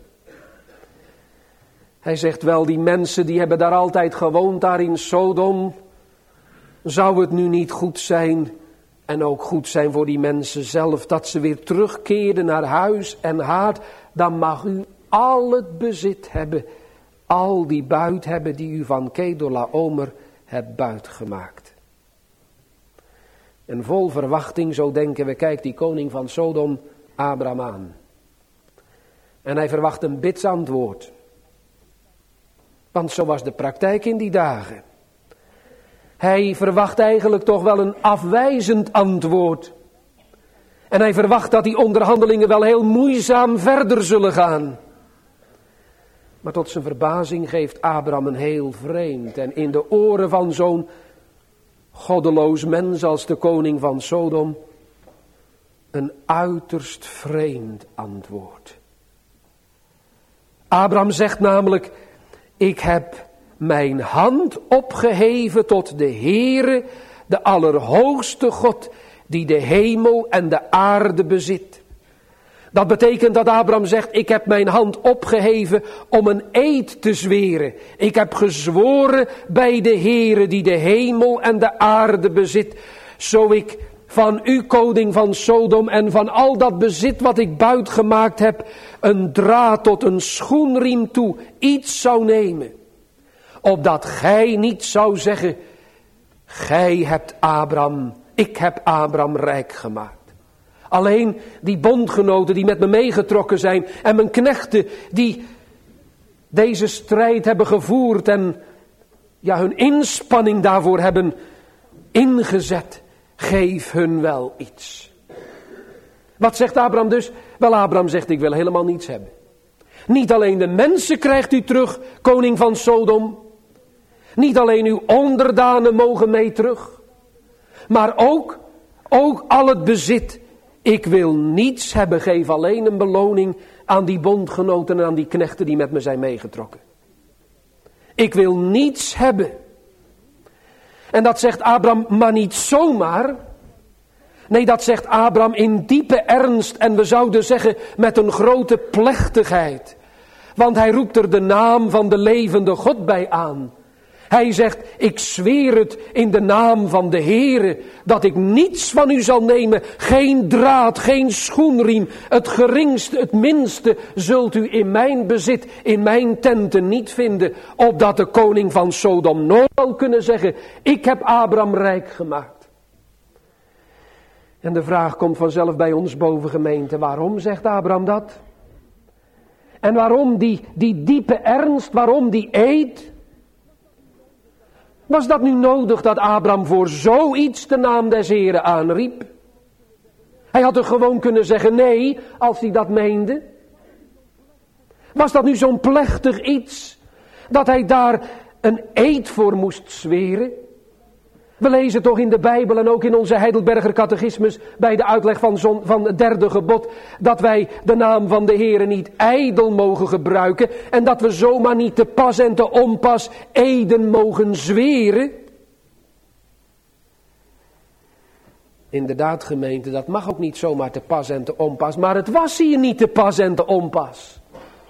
Hij zegt wel, die mensen die hebben daar altijd gewoond, daar in Sodom. Zou het nu niet goed zijn, en ook goed zijn voor die mensen zelf, dat ze weer terugkeerden naar huis en haard. Dan mag u al het bezit hebben, al die buit hebben die u van Kedorlaomer hebt buitgemaakt. En vol verwachting, zo denken we, kijkt die koning van Sodom Abram aan. En hij verwacht een bidsantwoord. Want zo was de praktijk in die dagen. Hij verwacht eigenlijk toch wel een afwijzend antwoord. En hij verwacht dat die onderhandelingen wel heel moeizaam verder zullen gaan. Maar tot zijn verbazing geeft Abraham een heel vreemd en in de oren van zo'n goddeloos mens als de koning van Sodom een uiterst vreemd antwoord. Abraham zegt namelijk: ik heb mijn hand opgeheven tot de Heere, de Allerhoogste God, die de hemel en de aarde bezit. Dat betekent dat Abraham zegt: ik heb mijn hand opgeheven om een eed te zweren. Ik heb gezworen bij de Heere die de hemel en de aarde bezit. Zo ik van u, koning van Sodom, en van al dat bezit wat ik buitgemaakt heb, een draad tot een schoenriem toe iets zou nemen. Opdat gij niet zou zeggen: gij hebt Abraham, ik heb Abraham rijk gemaakt. Alleen die bondgenoten die met me meegetrokken zijn en mijn knechten die deze strijd hebben gevoerd en ja, hun inspanning daarvoor hebben ingezet, geef hun wel iets. Wat zegt Abraham dus? Wel, Abraham zegt: ik wil helemaal niets hebben. Niet alleen de mensen krijgt u terug, koning van Sodom. Niet alleen uw onderdanen mogen mee terug. Maar ook, ook al het bezit. Ik wil niets hebben, geef alleen een beloning aan die bondgenoten en aan die knechten die met me zijn meegetrokken. Ik wil niets hebben. En dat zegt Abraham, maar niet zomaar. Nee, dat zegt Abraham in diepe ernst en we zouden zeggen met een grote plechtigheid. Want hij roept er de naam van de levende God bij aan. Hij zegt: ik zweer het in de naam van de Heere, dat ik niets van u zal nemen. Geen draad, geen schoenriem, het geringste, het minste zult u in mijn bezit, in mijn tenten niet vinden. Opdat de koning van Sodom nooit zal kunnen zeggen: ik heb Abraham rijk gemaakt. En de vraag komt vanzelf bij ons boven, gemeente: waarom zegt Abraham dat? En waarom die, die diepe ernst, waarom die eed? Was dat nu nodig dat Abraham voor zoiets de naam des Heren aanriep? Hij had er gewoon kunnen zeggen nee, als hij dat meende. Was dat nu zo'n plechtig iets, dat hij daar een eed voor moest zweren? We lezen toch in de Bijbel en ook in onze Heidelberger catechismus bij de uitleg van, zon, van het derde gebod, dat wij de naam van de Heere niet ijdel mogen gebruiken en dat we zomaar niet te pas en te onpas eden mogen zweren. Inderdaad, gemeente, dat mag ook niet zomaar te pas en te onpas, maar het was hier niet te pas en te onpas.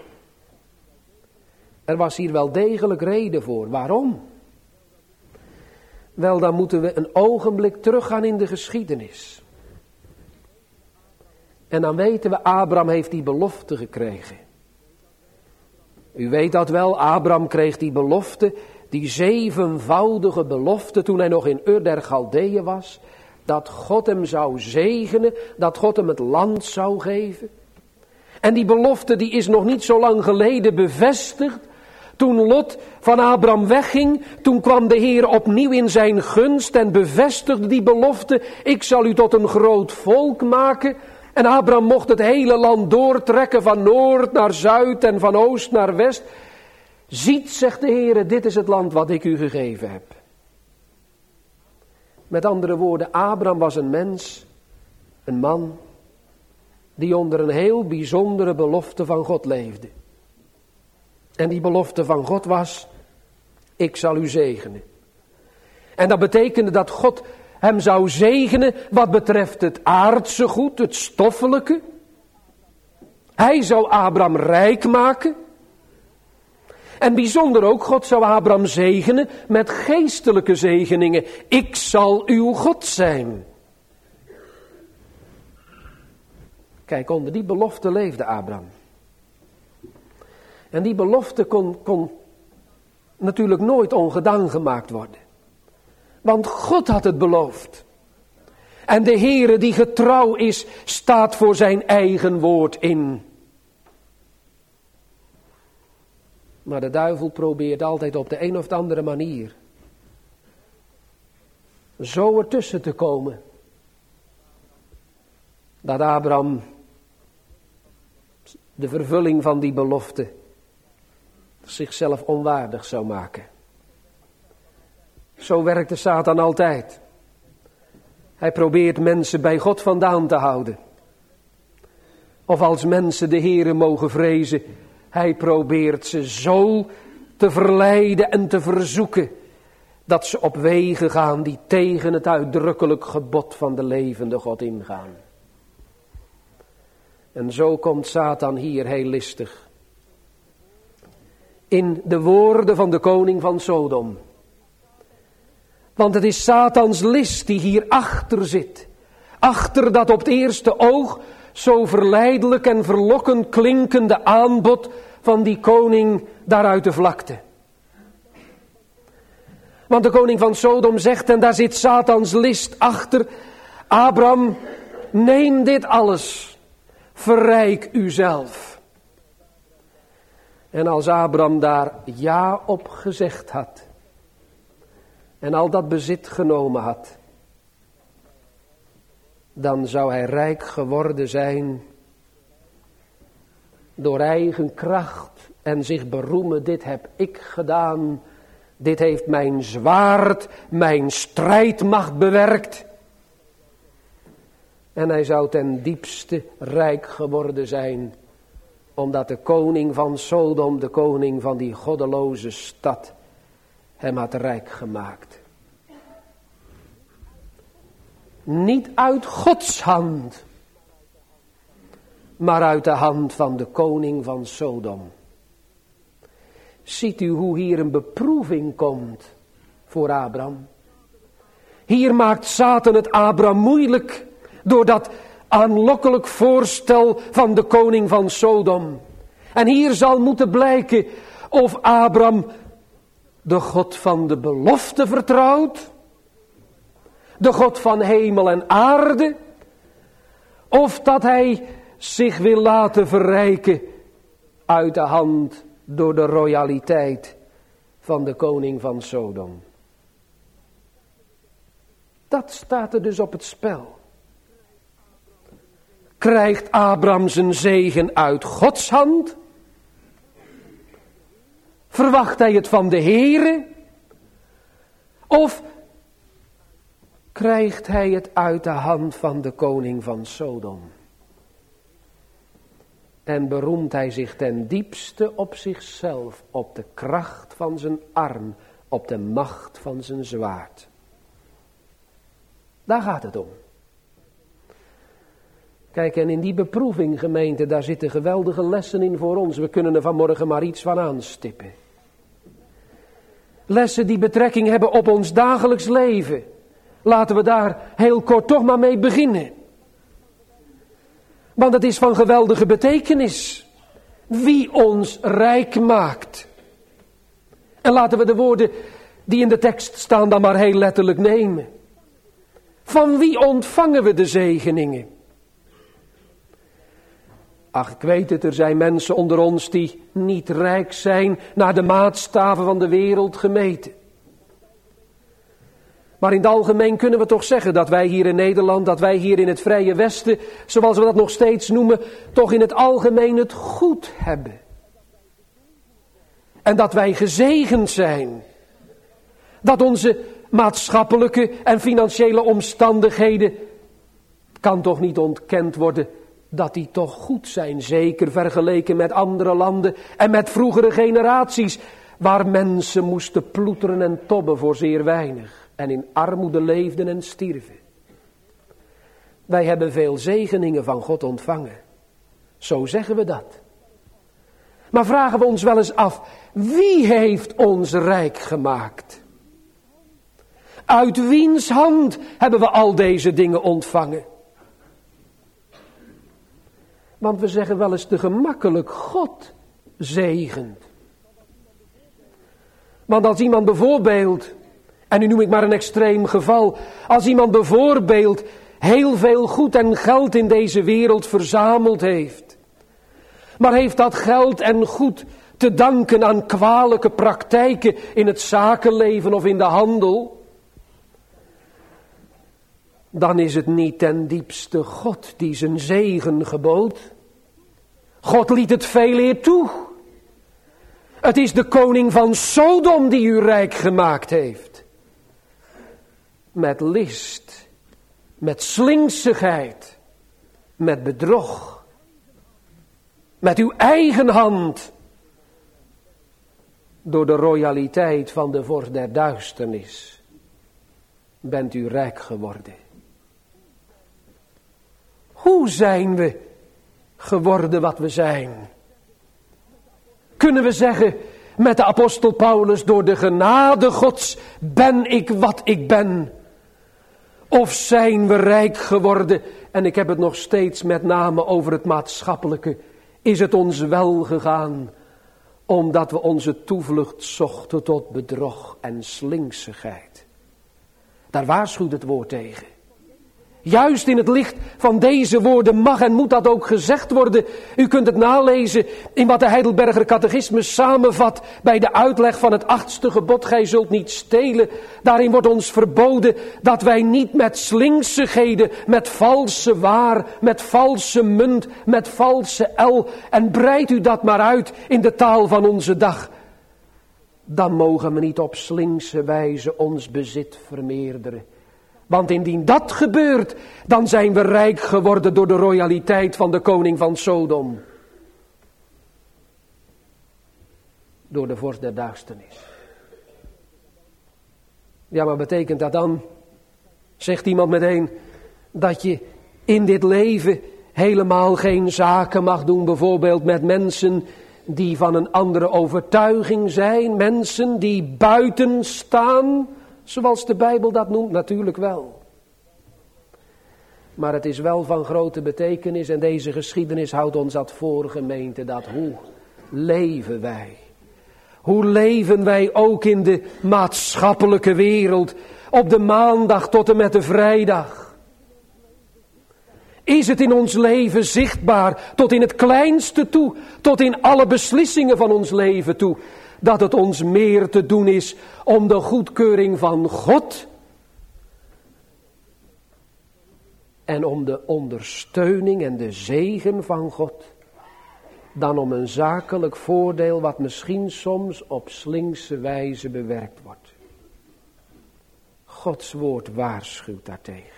Er was hier wel degelijk reden voor. Waarom? Wel, dan moeten we een ogenblik teruggaan in de geschiedenis. En dan weten we, Abraham heeft die belofte gekregen. U weet dat wel, Abraham kreeg die belofte, die zevenvoudige belofte toen hij nog in Ur der Galdeeën was. Dat God hem zou zegenen, dat God hem het land zou geven. En die belofte die is nog niet zo lang geleden bevestigd. Toen Lot van Abraham wegging, toen kwam de Heer opnieuw in zijn gunst en bevestigde die belofte. Ik zal u tot een groot volk maken. En Abraham mocht het hele land doortrekken van noord naar zuid en van oost naar west. Ziet, zegt de Heer, dit is het land wat ik u gegeven heb. Met andere woorden, Abraham was een mens, een man, die onder een heel bijzondere belofte van God leefde. En die belofte van God was: ik zal u zegenen. En dat betekende dat God hem zou zegenen wat betreft het aardse goed, het stoffelijke. Hij zou Abraham rijk maken. En bijzonder ook, God zou Abraham zegenen met geestelijke zegeningen. Ik zal uw God zijn. Kijk, onder die belofte leefde Abraham. En die belofte kon, kon natuurlijk nooit ongedaan gemaakt worden. Want God had het beloofd. En de Heere die getrouw is, staat voor zijn eigen woord in. Maar de duivel probeert altijd op de een of de andere manier zo ertussen te komen. Dat Abraham de vervulling van die belofte zichzelf onwaardig zou maken. Zo werkt de Satan altijd. Hij probeert mensen bij God vandaan te houden. Of als mensen de Heere mogen vrezen, hij probeert ze zo te verleiden en te verzoeken, dat ze op wegen gaan die tegen het uitdrukkelijk gebod van de levende God ingaan. En zo komt Satan hier heel listig. In de woorden van de koning van Sodom. Want het is Satans list die hier achter zit. Achter dat op het eerste oog zo verleidelijk en verlokkend klinkende aanbod van die koning daar uit de vlakte. Want de koning van Sodom zegt, en daar zit Satans list achter: Abraham, neem dit alles, verrijk uzelf. En als Abraham daar ja op gezegd had en al dat bezit genomen had, dan zou hij rijk geworden zijn door eigen kracht en zich beroemen: dit heb ik gedaan, dit heeft mijn zwaard, mijn strijdmacht bewerkt. En hij zou ten diepste rijk geworden zijn, omdat de koning van Sodom, de koning van die goddeloze stad, hem had rijk gemaakt. Niet uit Gods hand, maar uit de hand van de koning van Sodom. Ziet u hoe hier een beproeving komt voor Abraham? Hier maakt Satan het Abraham moeilijk door dat aanlokkelijk voorstel van de koning van Sodom. En hier zal moeten blijken of Abraham de God van de belofte vertrouwt, de God van hemel en aarde, of dat hij zich wil laten verrijken uit de hand door de royaliteit van de koning van Sodom. Dat staat er dus op het spel. Krijgt Abraham zijn zegen uit Gods hand? Verwacht hij het van de Heere? Of krijgt hij het uit de hand van de koning van Sodom? En beroemt hij zich ten diepste op zichzelf, op de kracht van zijn arm, op de macht van zijn zwaard. Daar gaat het om. Kijk, en in die beproeving, gemeente, daar zitten geweldige lessen in voor ons. We kunnen er vanmorgen maar iets van aanstippen. Lessen die betrekking hebben op ons dagelijks leven. Laten we daar heel kort toch maar mee beginnen. Want het is van geweldige betekenis. Wie ons rijk maakt. En laten we de woorden die in de tekst staan dan maar heel letterlijk nemen. Van wie ontvangen we de zegeningen? Ach, ik weet het, er zijn mensen onder ons die niet rijk zijn naar de maatstaven van de wereld gemeten. Maar in het algemeen kunnen we toch zeggen dat wij hier in Nederland, dat wij hier in het Vrije Westen, zoals we dat nog steeds noemen, toch in het algemeen het goed hebben. En dat wij gezegend zijn. Dat onze maatschappelijke en financiële omstandigheden, kan toch niet ontkend worden, dat die toch goed zijn. Zeker vergeleken met andere landen en met vroegere generaties, waar mensen moesten ploeteren en tobben voor zeer weinig. En in armoede leefden en stierven. Wij hebben veel zegeningen van God ontvangen. Zo zeggen we dat. Maar vragen we ons wel eens af, wie heeft ons rijk gemaakt? Uit wiens hand hebben we al deze dingen ontvangen? Want we zeggen wel eens te gemakkelijk, God zegent. Want als iemand bijvoorbeeld, en nu noem ik maar een extreem geval, als iemand bijvoorbeeld heel veel goed en geld in deze wereld verzameld heeft, maar heeft dat geld en goed te danken aan kwalijke praktijken in het zakenleven of in de handel, dan is het niet ten diepste God die zijn zegen gebood. God liet het veel eer toe. Het is de koning van Sodom die u rijk gemaakt heeft. Met list, met slinksigheid, met bedrog, met uw eigen hand, door de royaliteit van de vorst der duisternis, bent u rijk geworden. Hoe zijn we geworden wat we zijn? Kunnen we zeggen met de apostel Paulus, door de genade Gods ben ik wat ik ben? Of zijn we rijk geworden? En ik heb het nog steeds met name over het maatschappelijke. Is het ons wel gegaan, omdat we onze toevlucht zochten tot bedrog en slinksigheid? Daar waarschuwt het woord tegen. Juist in het licht van deze woorden mag en moet dat ook gezegd worden. U kunt het nalezen in wat de Heidelberger Catechismus samenvat bij de uitleg van het achtste gebod. Gij zult niet stelen. Daarin wordt ons verboden dat wij niet met slinksigheden, met valse waar, met valse munt, met valse el. En breid u dat maar uit in de taal van onze dag. Dan mogen we niet op slinkse wijze ons bezit vermeerderen. Want indien dat gebeurt, dan zijn we rijk geworden door de royaliteit van de koning van Sodom. Door de vorst der duisternis. Ja, maar betekent dat dan, zegt iemand meteen, dat je in dit leven helemaal geen zaken mag doen, bijvoorbeeld met mensen die van een andere overtuiging zijn, mensen die buiten staan, zoals de Bijbel dat noemt? Natuurlijk wel. Maar het is wel van grote betekenis en deze geschiedenis houdt ons dat voor, gemeente, dat hoe leven wij? Hoe leven wij ook in de maatschappelijke wereld, op de maandag tot en met de vrijdag? Is het in ons leven zichtbaar, tot in het kleinste toe, tot in alle beslissingen van ons leven toe, dat het ons meer te doen is om de goedkeuring van God en om de ondersteuning en de zegen van God, dan om een zakelijk voordeel wat misschien soms op slinkse wijze bewerkt wordt. Gods woord waarschuwt daartegen.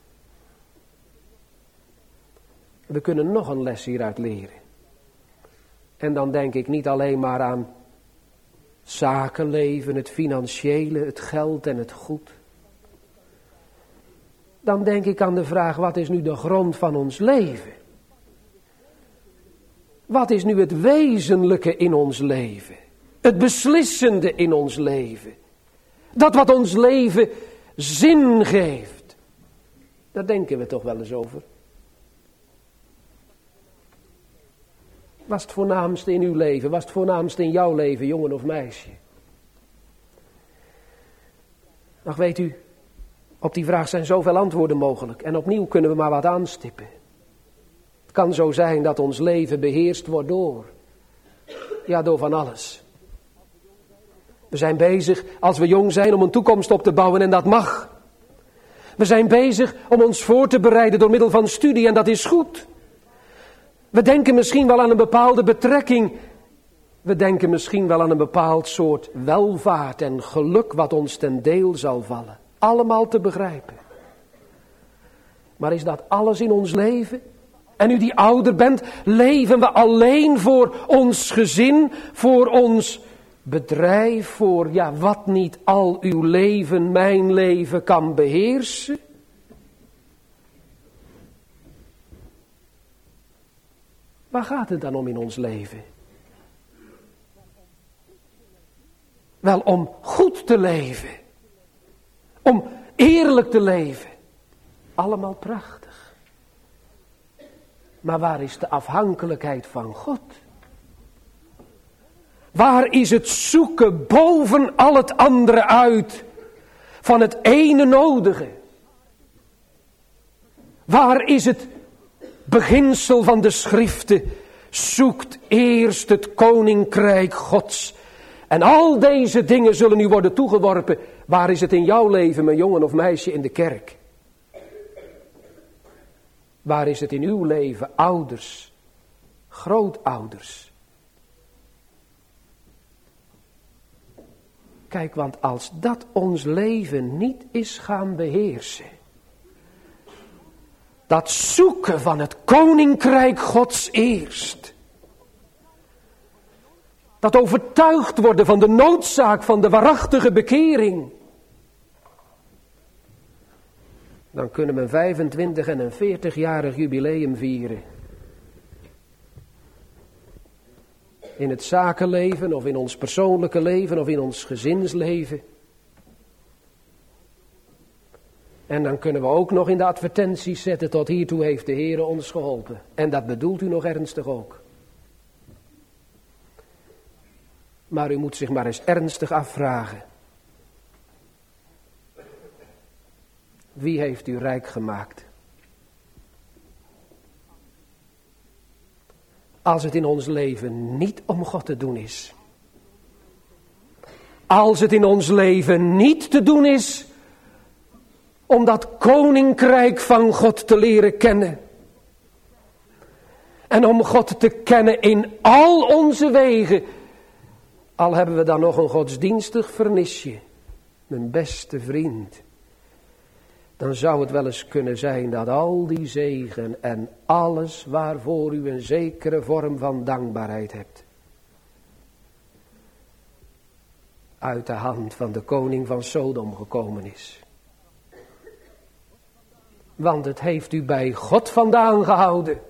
We kunnen nog een les hieruit leren. En dan denk ik niet alleen maar aan zakenleven, het financiële, het geld en het goed. Dan denk ik aan de vraag, wat is nu de grond van ons leven? Wat is nu het wezenlijke in ons leven? Het beslissende in ons leven? Dat wat ons leven zin geeft? Daar denken we toch wel eens over. Wat is het voornaamste in uw leven? Wat is het voornaamste in jouw leven, jongen of meisje? Ach, weet u, op die vraag zijn zoveel antwoorden mogelijk. En opnieuw kunnen we maar wat aanstippen. Het kan zo zijn dat ons leven beheerst wordt door. Ja, door van alles. We zijn bezig, als we jong zijn, om een toekomst op te bouwen en dat mag. We zijn bezig om ons voor te bereiden door middel van studie en dat is goed. We denken misschien wel aan een bepaalde betrekking. We denken misschien wel aan een bepaald soort welvaart en geluk wat ons ten deel zal vallen. Allemaal te begrijpen. Maar is dat alles in ons leven? En u die ouder bent, leven we alleen voor ons gezin, voor ons bedrijf, voor ja, wat niet al uw leven, mijn leven kan beheersen? Waar gaat het dan om in ons leven? Wel om goed te leven. Om eerlijk te leven. Allemaal prachtig. Maar waar is de afhankelijkheid van God? Waar is het zoeken boven al het andere uit van het ene nodige? Waar is het beginsel van de schriften Zoekt eerst het koninkrijk Gods. En al deze dingen zullen u worden toegeworpen. Waar is het in jouw leven, mijn jongen of meisje, in de kerk? Waar is het in uw leven, ouders, grootouders? Kijk, want als dat ons leven niet is gaan beheersen, dat zoeken van het koninkrijk Gods eerst, dat overtuigd worden van de noodzaak van de waarachtige bekering, dan kunnen we een vijfentwintig en een veertigjarig jubileum vieren. In het zakenleven of in ons persoonlijke leven of in ons gezinsleven. En dan kunnen we ook nog in de advertenties zetten, tot hiertoe heeft de Heer ons geholpen. En dat bedoelt u nog ernstig ook. Maar u moet zich maar eens ernstig afvragen. Wie heeft u rijk gemaakt? Als het in ons leven niet om God te doen is. Als het in ons leven niet te doen is om dat koninkrijk van God te leren kennen. En om God te kennen in al onze wegen. Al hebben we dan nog een godsdienstig vernisje. Mijn beste vriend. Dan zou het wel eens kunnen zijn dat al die zegen en alles waarvoor u een zekere vorm van dankbaarheid hebt, uit de hand van de koning van Sodom gekomen is. Want het heeft u bij God vandaan gehouden.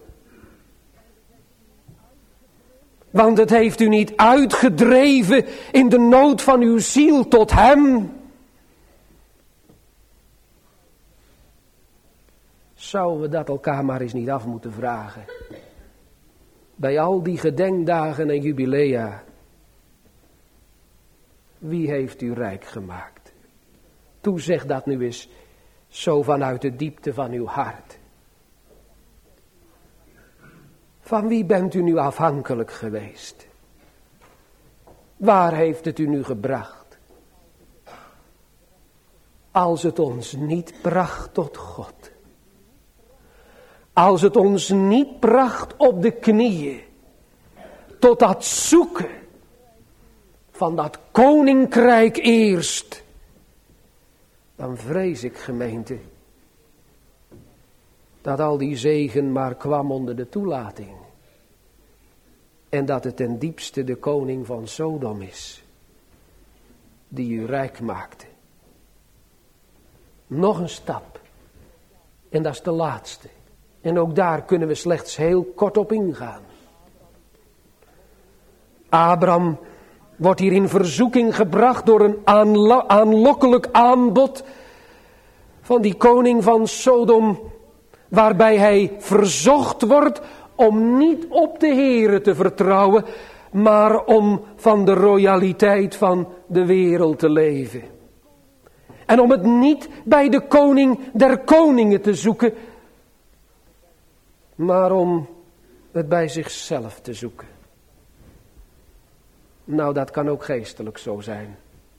Want het heeft u niet uitgedreven in de nood van uw ziel tot hem. Zouden we dat elkaar maar eens niet af moeten vragen. Bij al die gedenkdagen en jubilea. Wie heeft u rijk gemaakt? Toe zeg dat nu eens zo vanuit de diepte van uw hart. Van wie bent u nu afhankelijk geweest? Waar heeft het u nu gebracht? Als het ons niet bracht tot God. Als het ons niet bracht op de knieën. Tot dat zoeken van dat koninkrijk eerst. Dan vrees ik, gemeente, dat al die zegen maar kwam onder de toelating. En dat het ten diepste de koning van Sodom is. Die u rijk maakte. Nog een stap. En dat is de laatste. En ook daar kunnen we slechts heel kort op ingaan. Abraham wordt hier in verzoeking gebracht door een aanlo- aanlokkelijk aanbod van die koning van Sodom, waarbij hij verzocht wordt om niet op de Heere te vertrouwen, maar om van de royaliteit van de wereld te leven. En om het niet bij de koning der koningen te zoeken, maar om het bij zichzelf te zoeken. Nou, dat kan ook geestelijk zo zijn.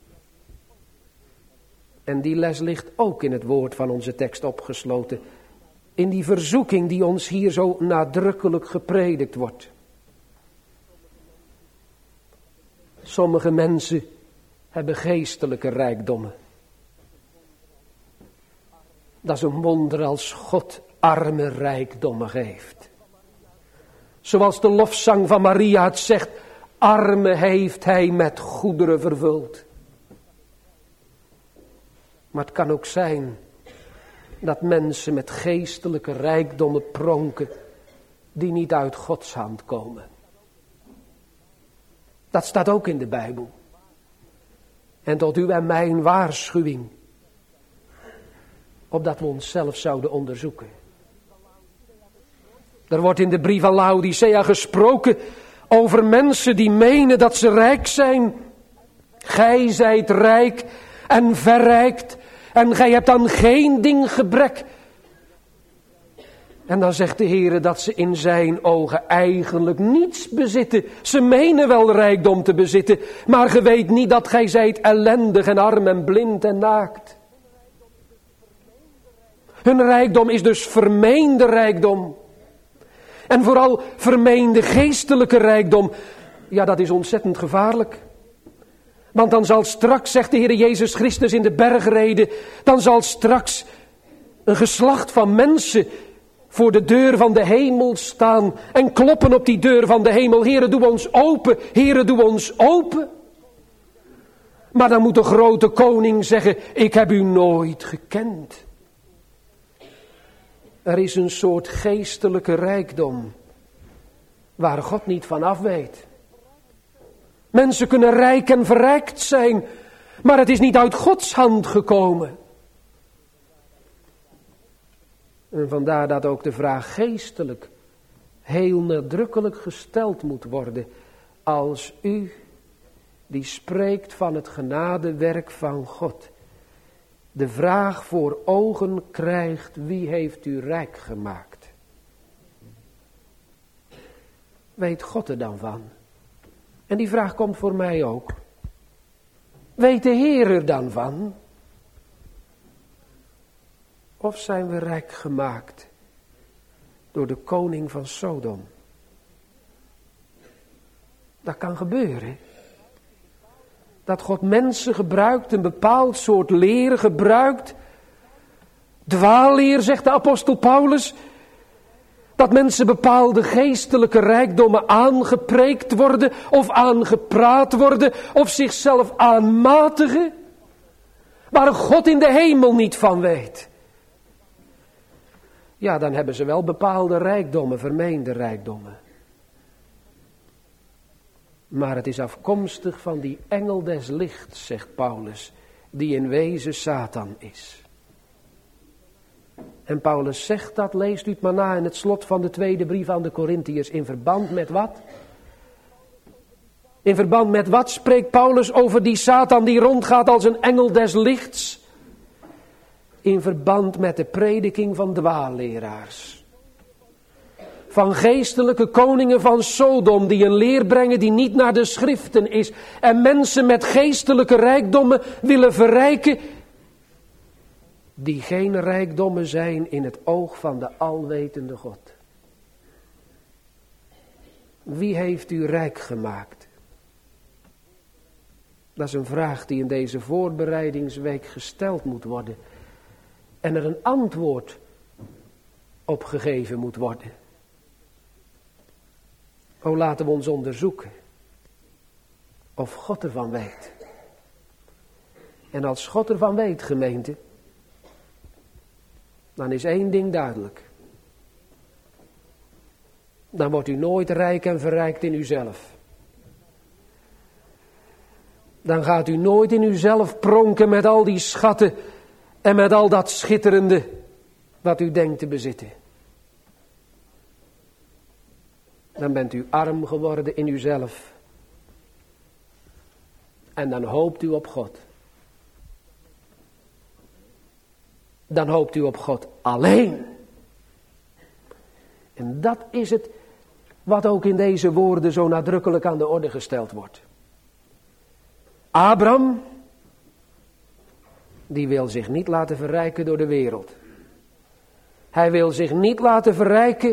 En die les ligt ook in het woord van onze tekst opgesloten. In die verzoeking die ons hier zo nadrukkelijk gepredikt wordt. Sommige mensen hebben geestelijke rijkdommen. Dat is een wonder als God arme rijkdommen geeft. Zoals de lofzang van Maria het zegt. Arme heeft hij met goederen vervuld. Maar het kan ook zijn dat mensen met geestelijke rijkdommen pronken die niet uit Gods hand komen. Dat staat ook in de Bijbel. En tot u en mij een waarschuwing, opdat we onszelf zouden onderzoeken. Er wordt in de brief aan Laodicea gesproken over mensen die menen dat ze rijk zijn. Gij zijt rijk en verrijkt en gij hebt aan geen ding gebrek. En dan zegt de Heer dat ze in zijn ogen eigenlijk niets bezitten. Ze menen wel rijkdom te bezitten, maar ge weet niet dat gij zijt ellendig en arm en blind en naakt. Hun rijkdom is dus vermeende rijkdom. En vooral vermeende geestelijke rijkdom. Ja, dat is ontzettend gevaarlijk. Want dan zal straks, zegt de Heer Jezus Christus in de bergreden, dan zal straks een geslacht van mensen voor de deur van de hemel staan en kloppen op die deur van de hemel. Heere, doe ons open, Heere, doe ons open. Maar dan moet de grote koning zeggen, ik heb u nooit gekend. Er is een soort geestelijke rijkdom waar God niet van af weet. Mensen kunnen rijk en verrijkt zijn, maar het is niet uit Gods hand gekomen. En vandaar dat ook de vraag geestelijk heel nadrukkelijk gesteld moet worden. Als u die spreekt van het genadewerk van God, de vraag voor ogen krijgt, wie heeft u rijk gemaakt? Weet God er dan van? En die vraag komt voor mij ook. Weet de Heer er dan van? Of zijn we rijk gemaakt door de koning van Sodom? Dat kan gebeuren. Dat God mensen gebruikt, een bepaald soort leer gebruikt. Dwaalleer, zegt de apostel Paulus. Dat mensen bepaalde geestelijke rijkdommen aangepreekt worden of aangepraat worden of zichzelf aanmatigen. Waar God in de hemel niet van weet. Ja, dan hebben ze wel bepaalde rijkdommen, vermeende rijkdommen. Maar het is afkomstig van die engel des lichts, zegt Paulus, die in wezen Satan is. En Paulus zegt dat, leest u het maar na in het slot van de tweede brief aan de Korintiërs, in verband met wat? In verband met wat spreekt Paulus over die Satan die rondgaat als een engel des lichts? In verband met de prediking van dwaalleraars. Van geestelijke koningen van Sodom die een leer brengen die niet naar de schriften is. En mensen met geestelijke rijkdommen willen verrijken die geen rijkdommen zijn in het oog van de alwetende God. Wie heeft u rijk gemaakt? Dat is een vraag die in deze voorbereidingsweek gesteld moet worden. En er een antwoord op gegeven moet worden. O, laten we ons onderzoeken of God ervan weet. En als God ervan weet, gemeente, dan is één ding duidelijk. Dan wordt u nooit rijk en verrijkt in uzelf. Dan gaat u nooit in uzelf pronken met al die schatten en met al dat schitterende wat u denkt te bezitten. Dan bent u arm geworden in uzelf. En dan hoopt u op God. Dan hoopt u op God alleen. En dat is het wat ook in deze woorden zo nadrukkelijk aan de orde gesteld wordt. Abraham, die wil zich niet laten verrijken door de wereld. Hij wil zich niet laten verrijken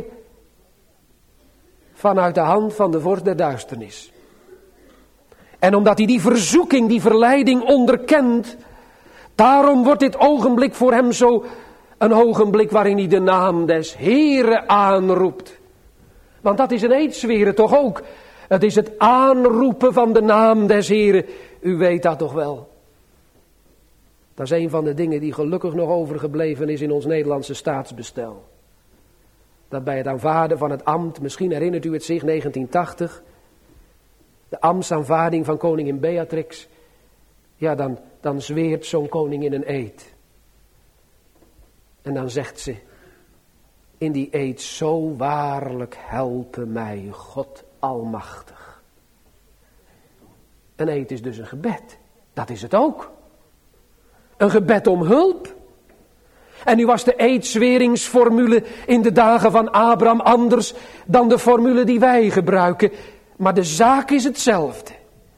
vanuit de hand van de vorst der duisternis. En omdat hij die verzoeking, die verleiding onderkent, daarom wordt dit ogenblik voor hem zo een ogenblik waarin hij de naam des Heeren aanroept. Want dat is een eedzweren toch ook. Het is het aanroepen van de naam des Heeren. U weet dat toch wel. Dat is een van de dingen die gelukkig nog overgebleven is in ons Nederlandse staatsbestel. Dat bij het aanvaarden van het ambt, misschien herinnert u het zich, negentien tachtig... de ambtsaanvaarding van koningin Beatrix. Ja, dan, dan zweert zo'n koningin een eed. En dan zegt ze in die eed, zo waarlijk helpen mij God almachtig. Een eed is dus een gebed. Dat is het ook. Een gebed om hulp. En nu was de eedzweringsformule in de dagen van Abraham anders dan de formule die wij gebruiken. Maar de zaak is hetzelfde.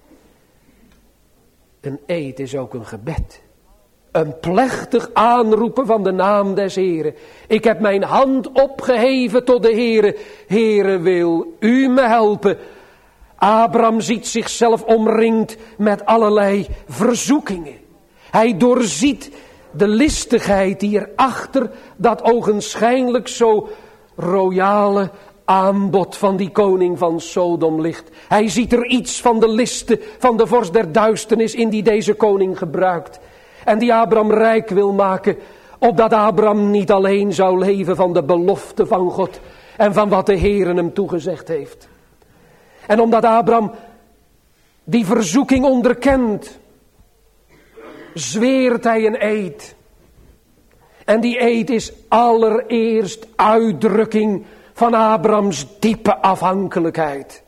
Een eed is ook een gebed. Een plechtig aanroepen van de naam des Heren. Ik heb mijn hand opgeheven tot de Heren. Heren, wil u me helpen? Abraham ziet zichzelf omringd met allerlei verzoekingen. Hij doorziet de listigheid die er achter dat ogenschijnlijk zo royale aanbod van die koning van Sodom ligt. Hij ziet er iets van de listen van de vorst der duisternis in die deze koning gebruikt. En die Abraham rijk wil maken, opdat Abraham niet alleen zou leven van de belofte van God en van wat de Heere hem toegezegd heeft. En omdat Abraham die verzoeking onderkent, zweert hij een eed. En die eed is allereerst uitdrukking van Abrahams diepe afhankelijkheid.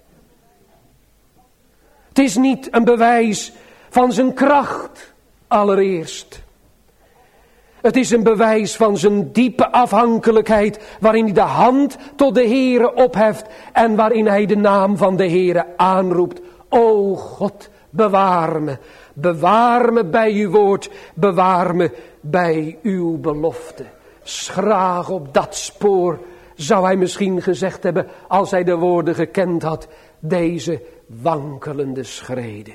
Het is niet een bewijs van zijn kracht, allereerst. Het is een bewijs van zijn diepe afhankelijkheid, waarin hij de hand tot de Heere opheft en waarin hij de naam van de Heere aanroept. O God, bewaar me, bewaar me bij uw woord, bewaar me bij uw belofte. Schraag op dat spoor, zou hij misschien gezegd hebben, als hij de woorden gekend had, deze wankelende schreden.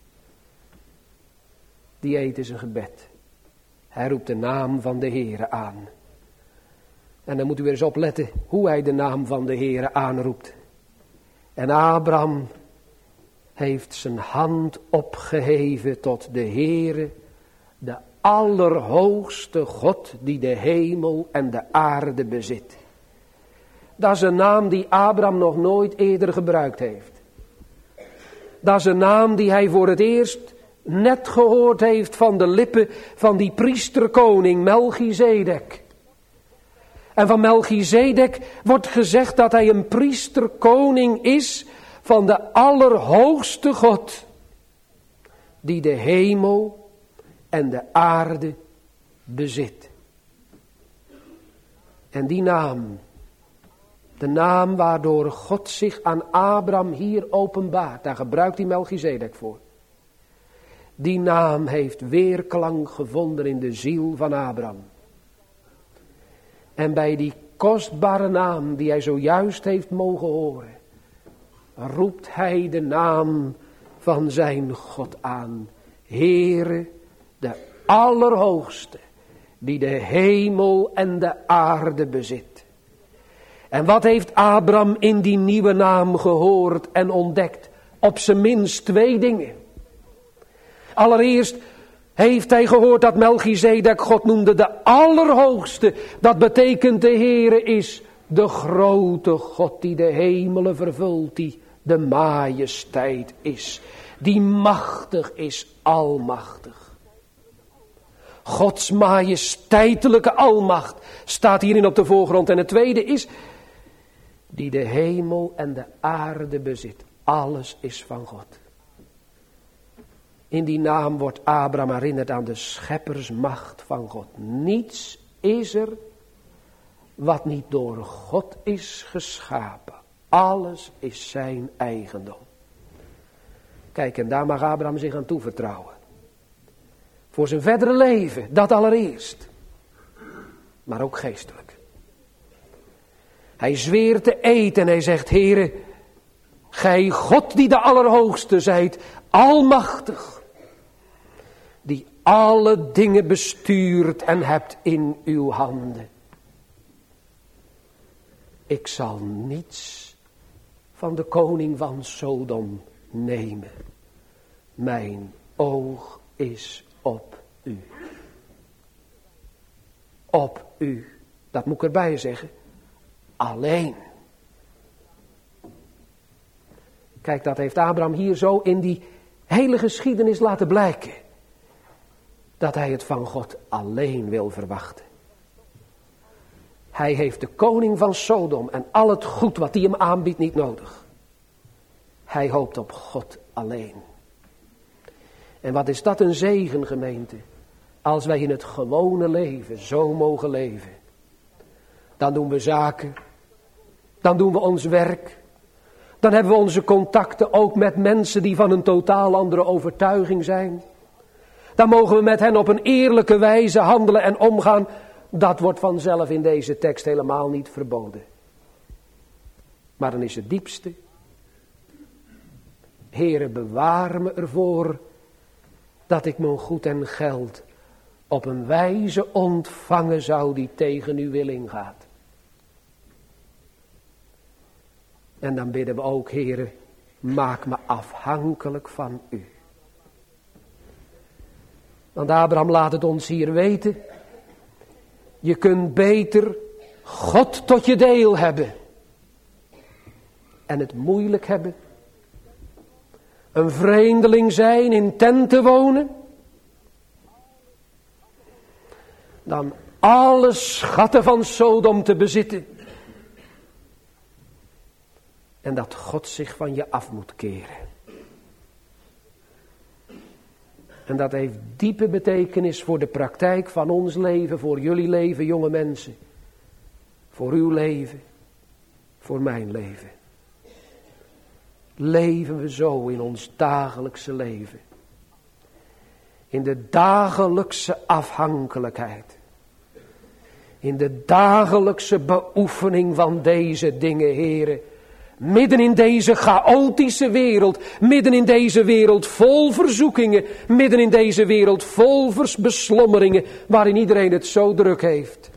Die eed is een gebed. Hij roept de naam van de Heere aan. En dan moet u weer eens opletten hoe hij de naam van de Heere aanroept. En Abraham heeft zijn hand opgeheven tot de Heere, de allerhoogste God die de hemel en de aarde bezit. Dat is een naam die Abraham nog nooit eerder gebruikt heeft. Dat is een naam die hij voor het eerst net gehoord heeft van de lippen van die priesterkoning Melchizedek. En van Melchizedek wordt gezegd dat hij een priesterkoning is van de allerhoogste God, die de hemel en de aarde bezit. En die naam, de naam waardoor God zich aan Abraham hier openbaart, daar gebruikt hij Melchizedek voor. Die naam heeft weerklank gevonden in de ziel van Abraham. En bij die kostbare naam die hij zojuist heeft mogen horen, roept hij de naam van zijn God aan. Heere, de Allerhoogste, die de hemel en de aarde bezit. En wat heeft Abraham in die nieuwe naam gehoord en ontdekt? Op zijn minst twee dingen. Allereerst heeft hij gehoord dat Melchizedek God noemde de Allerhoogste. Dat betekent de Heere is de grote God die de hemelen vervult, die de majesteit is, die machtig is, almachtig. Gods majesteitelijke almacht staat hierin op de voorgrond. En het tweede is, die de hemel en de aarde bezit. Alles is van God. In die naam wordt Abraham herinnerd aan de scheppersmacht van God. Niets is er wat niet door God is geschapen. Alles is zijn eigendom. Kijk, en daar mag Abraham zich aan toevertrouwen. Voor zijn verdere leven, dat allereerst. Maar ook geestelijk. Hij zweert de eed en hij zegt, Heere, gij God die de Allerhoogste zijt, almachtig, die alle dingen bestuurt en hebt in uw handen. Ik zal niets van de koning van Sodom nemen. Mijn oog is op u. Op u. Dat moet ik erbij zeggen. Alleen. Kijk, dat heeft Abraham hier zo in die hele geschiedenis laten blijken. Dat hij het van God alleen wil verwachten. Hij heeft de koning van Sodom en al het goed wat hij hem aanbiedt niet nodig. Hij hoopt op God alleen. En wat is dat een zegen, gemeente. Als wij in het gewone leven zo mogen leven. Dan doen we zaken. Dan doen we ons werk. Dan hebben we onze contacten ook met mensen die van een totaal andere overtuiging zijn. Dan mogen we met hen op een eerlijke wijze handelen en omgaan. Dat wordt vanzelf in deze tekst helemaal niet verboden. Maar dan is het diepste. Heere, bewaar me ervoor dat ik mijn goed en geld op een wijze ontvangen zou die tegen uw wil ingaat. En dan bidden we ook, Heere, maak me afhankelijk van u. Want Abraham laat het ons hier weten. Je kunt beter God tot je deel hebben. En het moeilijk hebben. Een vreemdeling zijn, in tenten wonen. Dan alle schatten van Sodom te bezitten. En dat God zich van je af moet keren. En dat heeft diepe betekenis voor de praktijk van ons leven, voor jullie leven, jonge mensen. Voor uw leven, voor mijn leven. Leven we zo in ons dagelijkse leven. In de dagelijkse afhankelijkheid. In de dagelijkse beoefening van deze dingen, Heere. Midden in deze chaotische wereld, midden in deze wereld vol verzoekingen, midden in deze wereld vol beslommeringen, waarin iedereen het zo druk heeft.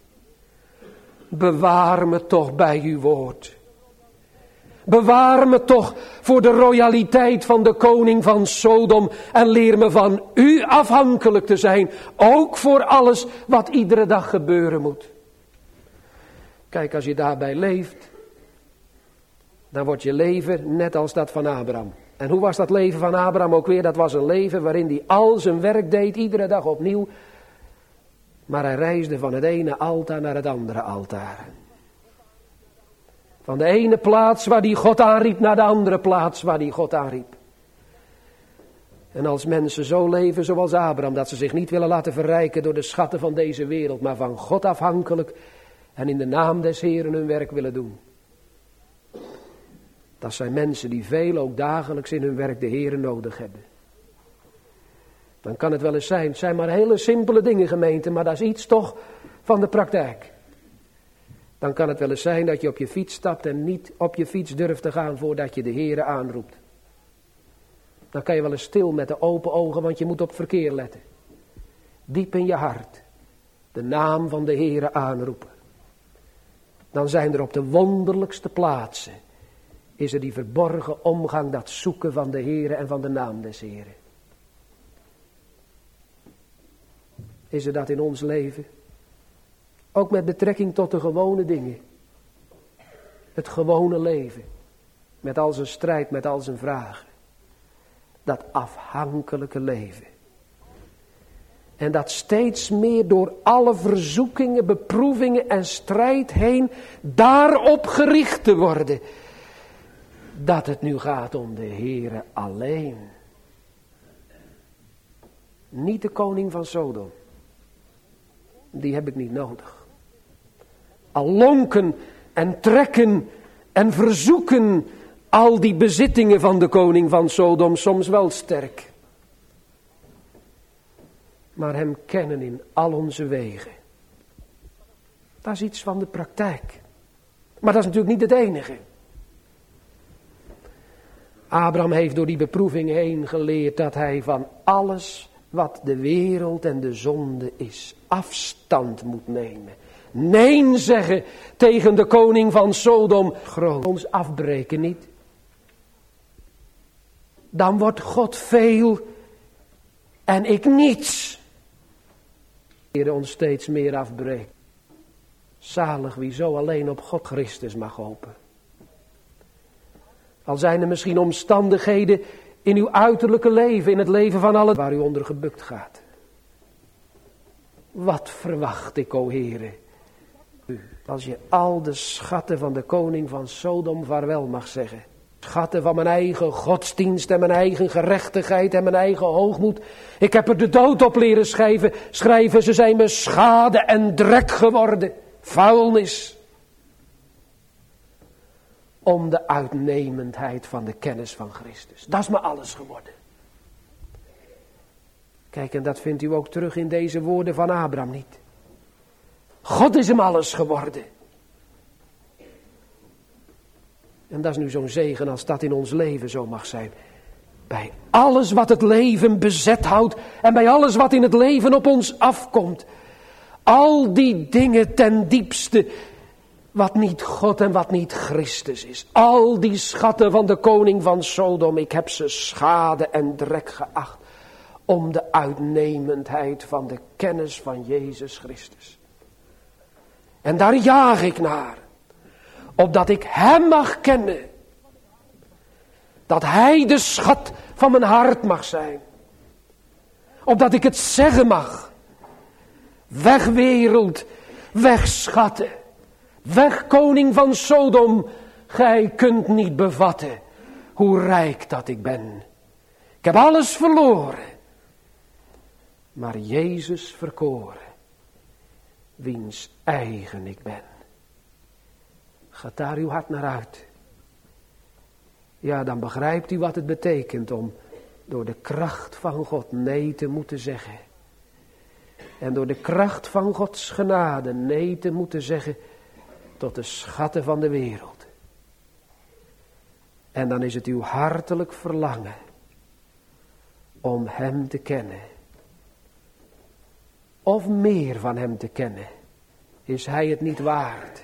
Bewaar me toch bij uw woord. Bewaar me toch voor de royaliteit van de koning van Sodom en leer me van u afhankelijk te zijn, ook voor alles wat iedere dag gebeuren moet. Kijk, als je daarbij leeft, dan wordt je leven net als dat van Abraham. En hoe was dat leven van Abraham ook weer? Dat was een leven waarin hij al zijn werk deed, iedere dag opnieuw. Maar hij reisde van het ene altaar naar het andere altaar. Van de ene plaats waar hij God aanriep naar de andere plaats waar hij God aanriep. En als mensen zo leven zoals Abraham, dat ze zich niet willen laten verrijken door de schatten van deze wereld, maar van God afhankelijk en in de naam des Heeren hun werk willen doen. Dat zijn mensen die veel ook dagelijks in hun werk de Heere nodig hebben. Dan kan het wel eens zijn, het zijn maar hele simpele dingen, gemeente, maar dat is iets toch van de praktijk. Dan kan het wel eens zijn dat je op je fiets stapt en niet op je fiets durft te gaan voordat je de Heere aanroept. Dan kan je wel eens stil met de open ogen, want je moet op verkeer letten. Diep in je hart de naam van de Heere aanroepen. Dan zijn er op de wonderlijkste plaatsen, is er die verborgen omgang, dat zoeken van de Heere en van de naam des Heeren. Is er dat in ons leven? Ook met betrekking tot de gewone dingen. Het gewone leven. Met al zijn strijd, met al zijn vragen. Dat afhankelijke leven. En dat steeds meer door alle verzoekingen, beproevingen en strijd heen daarop gericht te worden. Dat het nu gaat om de Heere alleen. Niet de koning van Sodom. Die heb ik niet nodig. Al lonken en trekken en verzoeken al die bezittingen van de koning van Sodom soms wel sterk. Maar hem kennen in al onze wegen. Dat is iets van de praktijk. Maar dat is natuurlijk niet het enige. Abraham heeft door die beproeving heen geleerd dat hij van alles wat de wereld en de zonde is, afstand moet nemen. Nee zeggen tegen de koning van Sodom. Groot ons afbreken niet. Dan wordt God veel en ik niets. Heer ons steeds meer afbreekt. Zalig wie zo alleen op God Christus mag hopen. Al zijn er misschien omstandigheden in uw uiterlijke leven, in het leven van allen waar u onder gebukt gaat. Wat verwacht ik, o Heere, u, als je al de schatten van de koning van Sodom vaarwel mag zeggen. schatten van mijn eigen godsdienst en mijn eigen gerechtigheid en mijn eigen hoogmoed. Ik heb er de dood op leren schrijven. schrijven. Ze zijn me schade en drek geworden. Vuilnis. Om de uitnemendheid van de kennis van Christus. Dat is me alles geworden. Kijk, en dat vindt u ook terug in deze woorden van Abraham niet. God is hem alles geworden. En dat is nu zo'n zegen als dat in ons leven zo mag zijn. Bij alles wat het leven bezet houdt en bij alles wat in het leven op ons afkomt. Al die dingen ten diepste wat niet God en wat niet Christus is. Al die schatten van de koning van Sodom, ik heb ze schade en drek geacht. Om de uitnemendheid van de kennis van Jezus Christus. En daar jaag ik naar. Opdat ik hem mag kennen. Dat hij de schat van mijn hart mag zijn. Opdat ik het zeggen mag. Weg wereld, weg schatten. Weg koning van Sodom. Gij kunt niet bevatten hoe rijk dat ik ben. Ik heb alles verloren. Maar Jezus verkoren. Wiens eigen ik ben. Gaat daar uw hart naar uit. Ja, dan begrijpt u wat het betekent om door de kracht van God nee te moeten zeggen. En door de kracht van Gods genade nee te moeten zeggen tot de schatten van de wereld. En dan is het uw hartelijk verlangen om hem te kennen. Of meer van hem te kennen. Is hij het niet waard?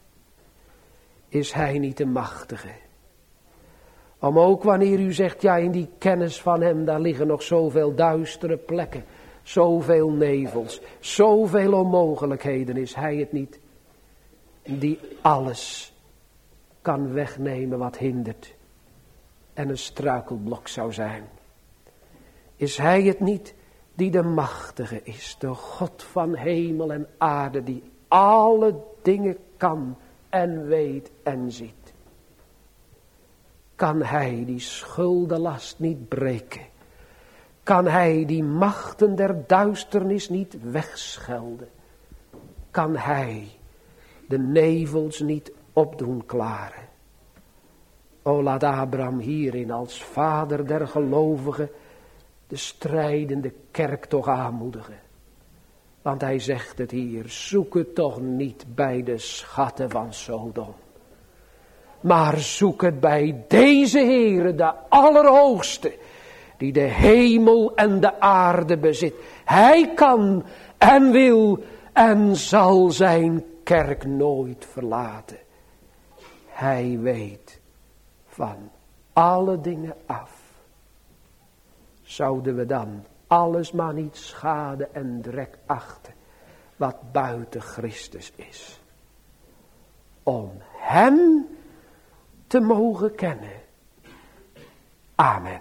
Is hij niet de machtige? Om ook wanneer u zegt, ja, in die kennis van hem, daar liggen nog zoveel duistere plekken. Zoveel nevels, zoveel onmogelijkheden, is hij het niet die alles kan wegnemen wat hindert en een struikelblok zou zijn. Is hij het niet die de machtige is, de God van hemel en aarde, die alle dingen kan en weet en ziet. Kan hij die schuldenlast niet breken? Kan hij die machten der duisternis niet wegschelden? Kan hij de nevels niet opdoen klaren? O, laat Abraham hierin als vader der gelovigen de strijdende kerk toch aanmoedigen. Want hij zegt het hier, zoek het toch niet bij de schatten van Sodom. Maar zoek het bij deze Heere, de Allerhoogste, die de hemel en de aarde bezit. Hij kan en wil en zal zijn kerk nooit verlaten. Hij weet van alle dingen af. Zouden we dan alles maar niet schade en drek achten wat buiten Christus is. Om hem te mogen kennen. Amen.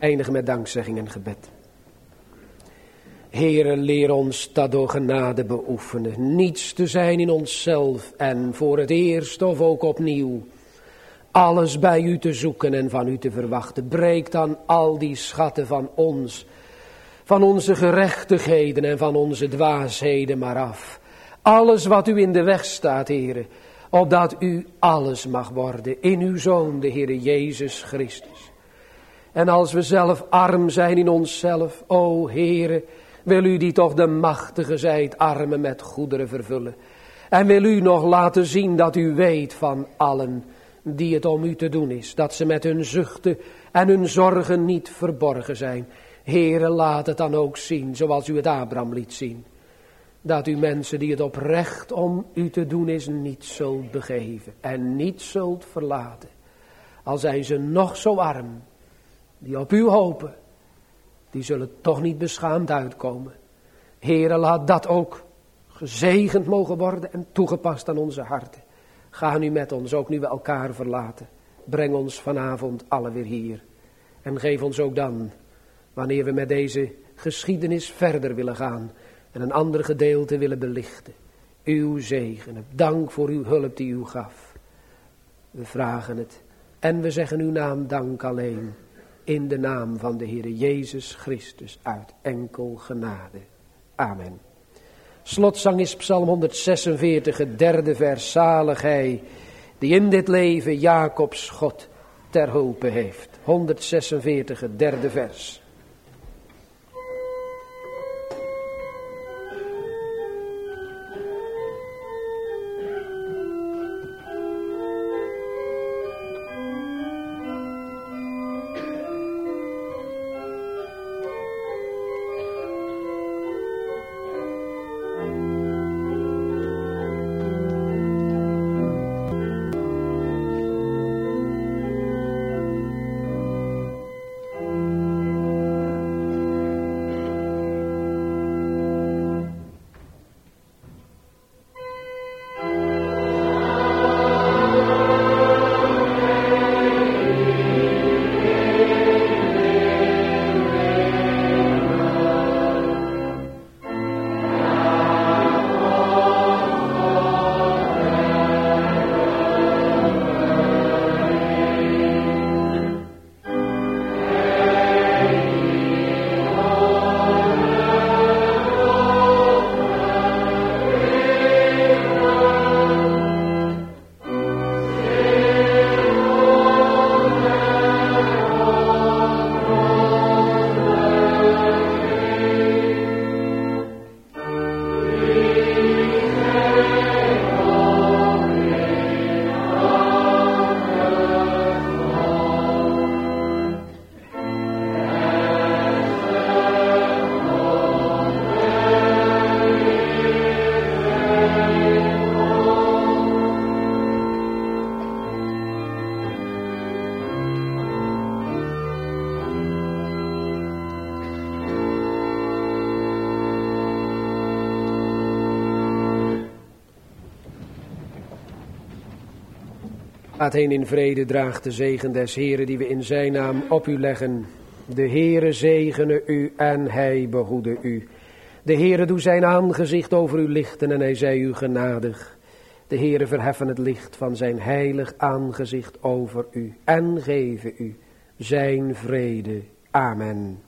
Eindigen met dankzegging en gebed. Heere, leer ons dat door genade beoefenen. Niets te zijn in onszelf en voor het eerst of ook opnieuw. Alles bij u te zoeken en van u te verwachten. Breek dan al die schatten van ons, van onze gerechtigheden en van onze dwaasheden maar af. Alles wat u in de weg staat, Heere, opdat u alles mag worden in uw Zoon, de Heere Jezus Christus. En als we zelf arm zijn in onszelf, o Heere, wil u die toch de machtige zijt, armen met goederen vervullen. En wil u nog laten zien dat u weet van allen die het om u te doen is. Dat ze met hun zuchten en hun zorgen niet verborgen zijn. Heere, laat het dan ook zien, zoals u het Abraham liet zien. Dat u mensen die het oprecht om u te doen is, niet zult begeven en niet zult verlaten. Al zijn ze nog zo arm, die op u hopen, die zullen toch niet beschaamd uitkomen. Heere, laat dat ook gezegend mogen worden en toegepast aan onze harten. Ga nu met ons, ook nu we elkaar verlaten. Breng ons vanavond alle weer hier. En geef ons ook dan, wanneer we met deze geschiedenis verder willen gaan en een ander gedeelte willen belichten, uw zegen. Dank voor uw hulp die u gaf. We vragen het en we zeggen uw naam dank alleen. In de naam van de Heere Jezus Christus uit enkel genade. Amen. Slotzang is Psalm honderdzesenveertig, het derde vers. Zalig hij die in dit leven Jacobs God ter hulpe heeft. honderdzesenveertig, het derde vers. Gaat heen in vrede, draagt de zegen des Heeren die we in zijn naam op u leggen. De Heere zegene u en hij behoede u. De Heere doe zijn aangezicht over u lichten en hij zij u genadig. De Heere verheffen het licht van zijn heilig aangezicht over u en geven u zijn vrede. Amen.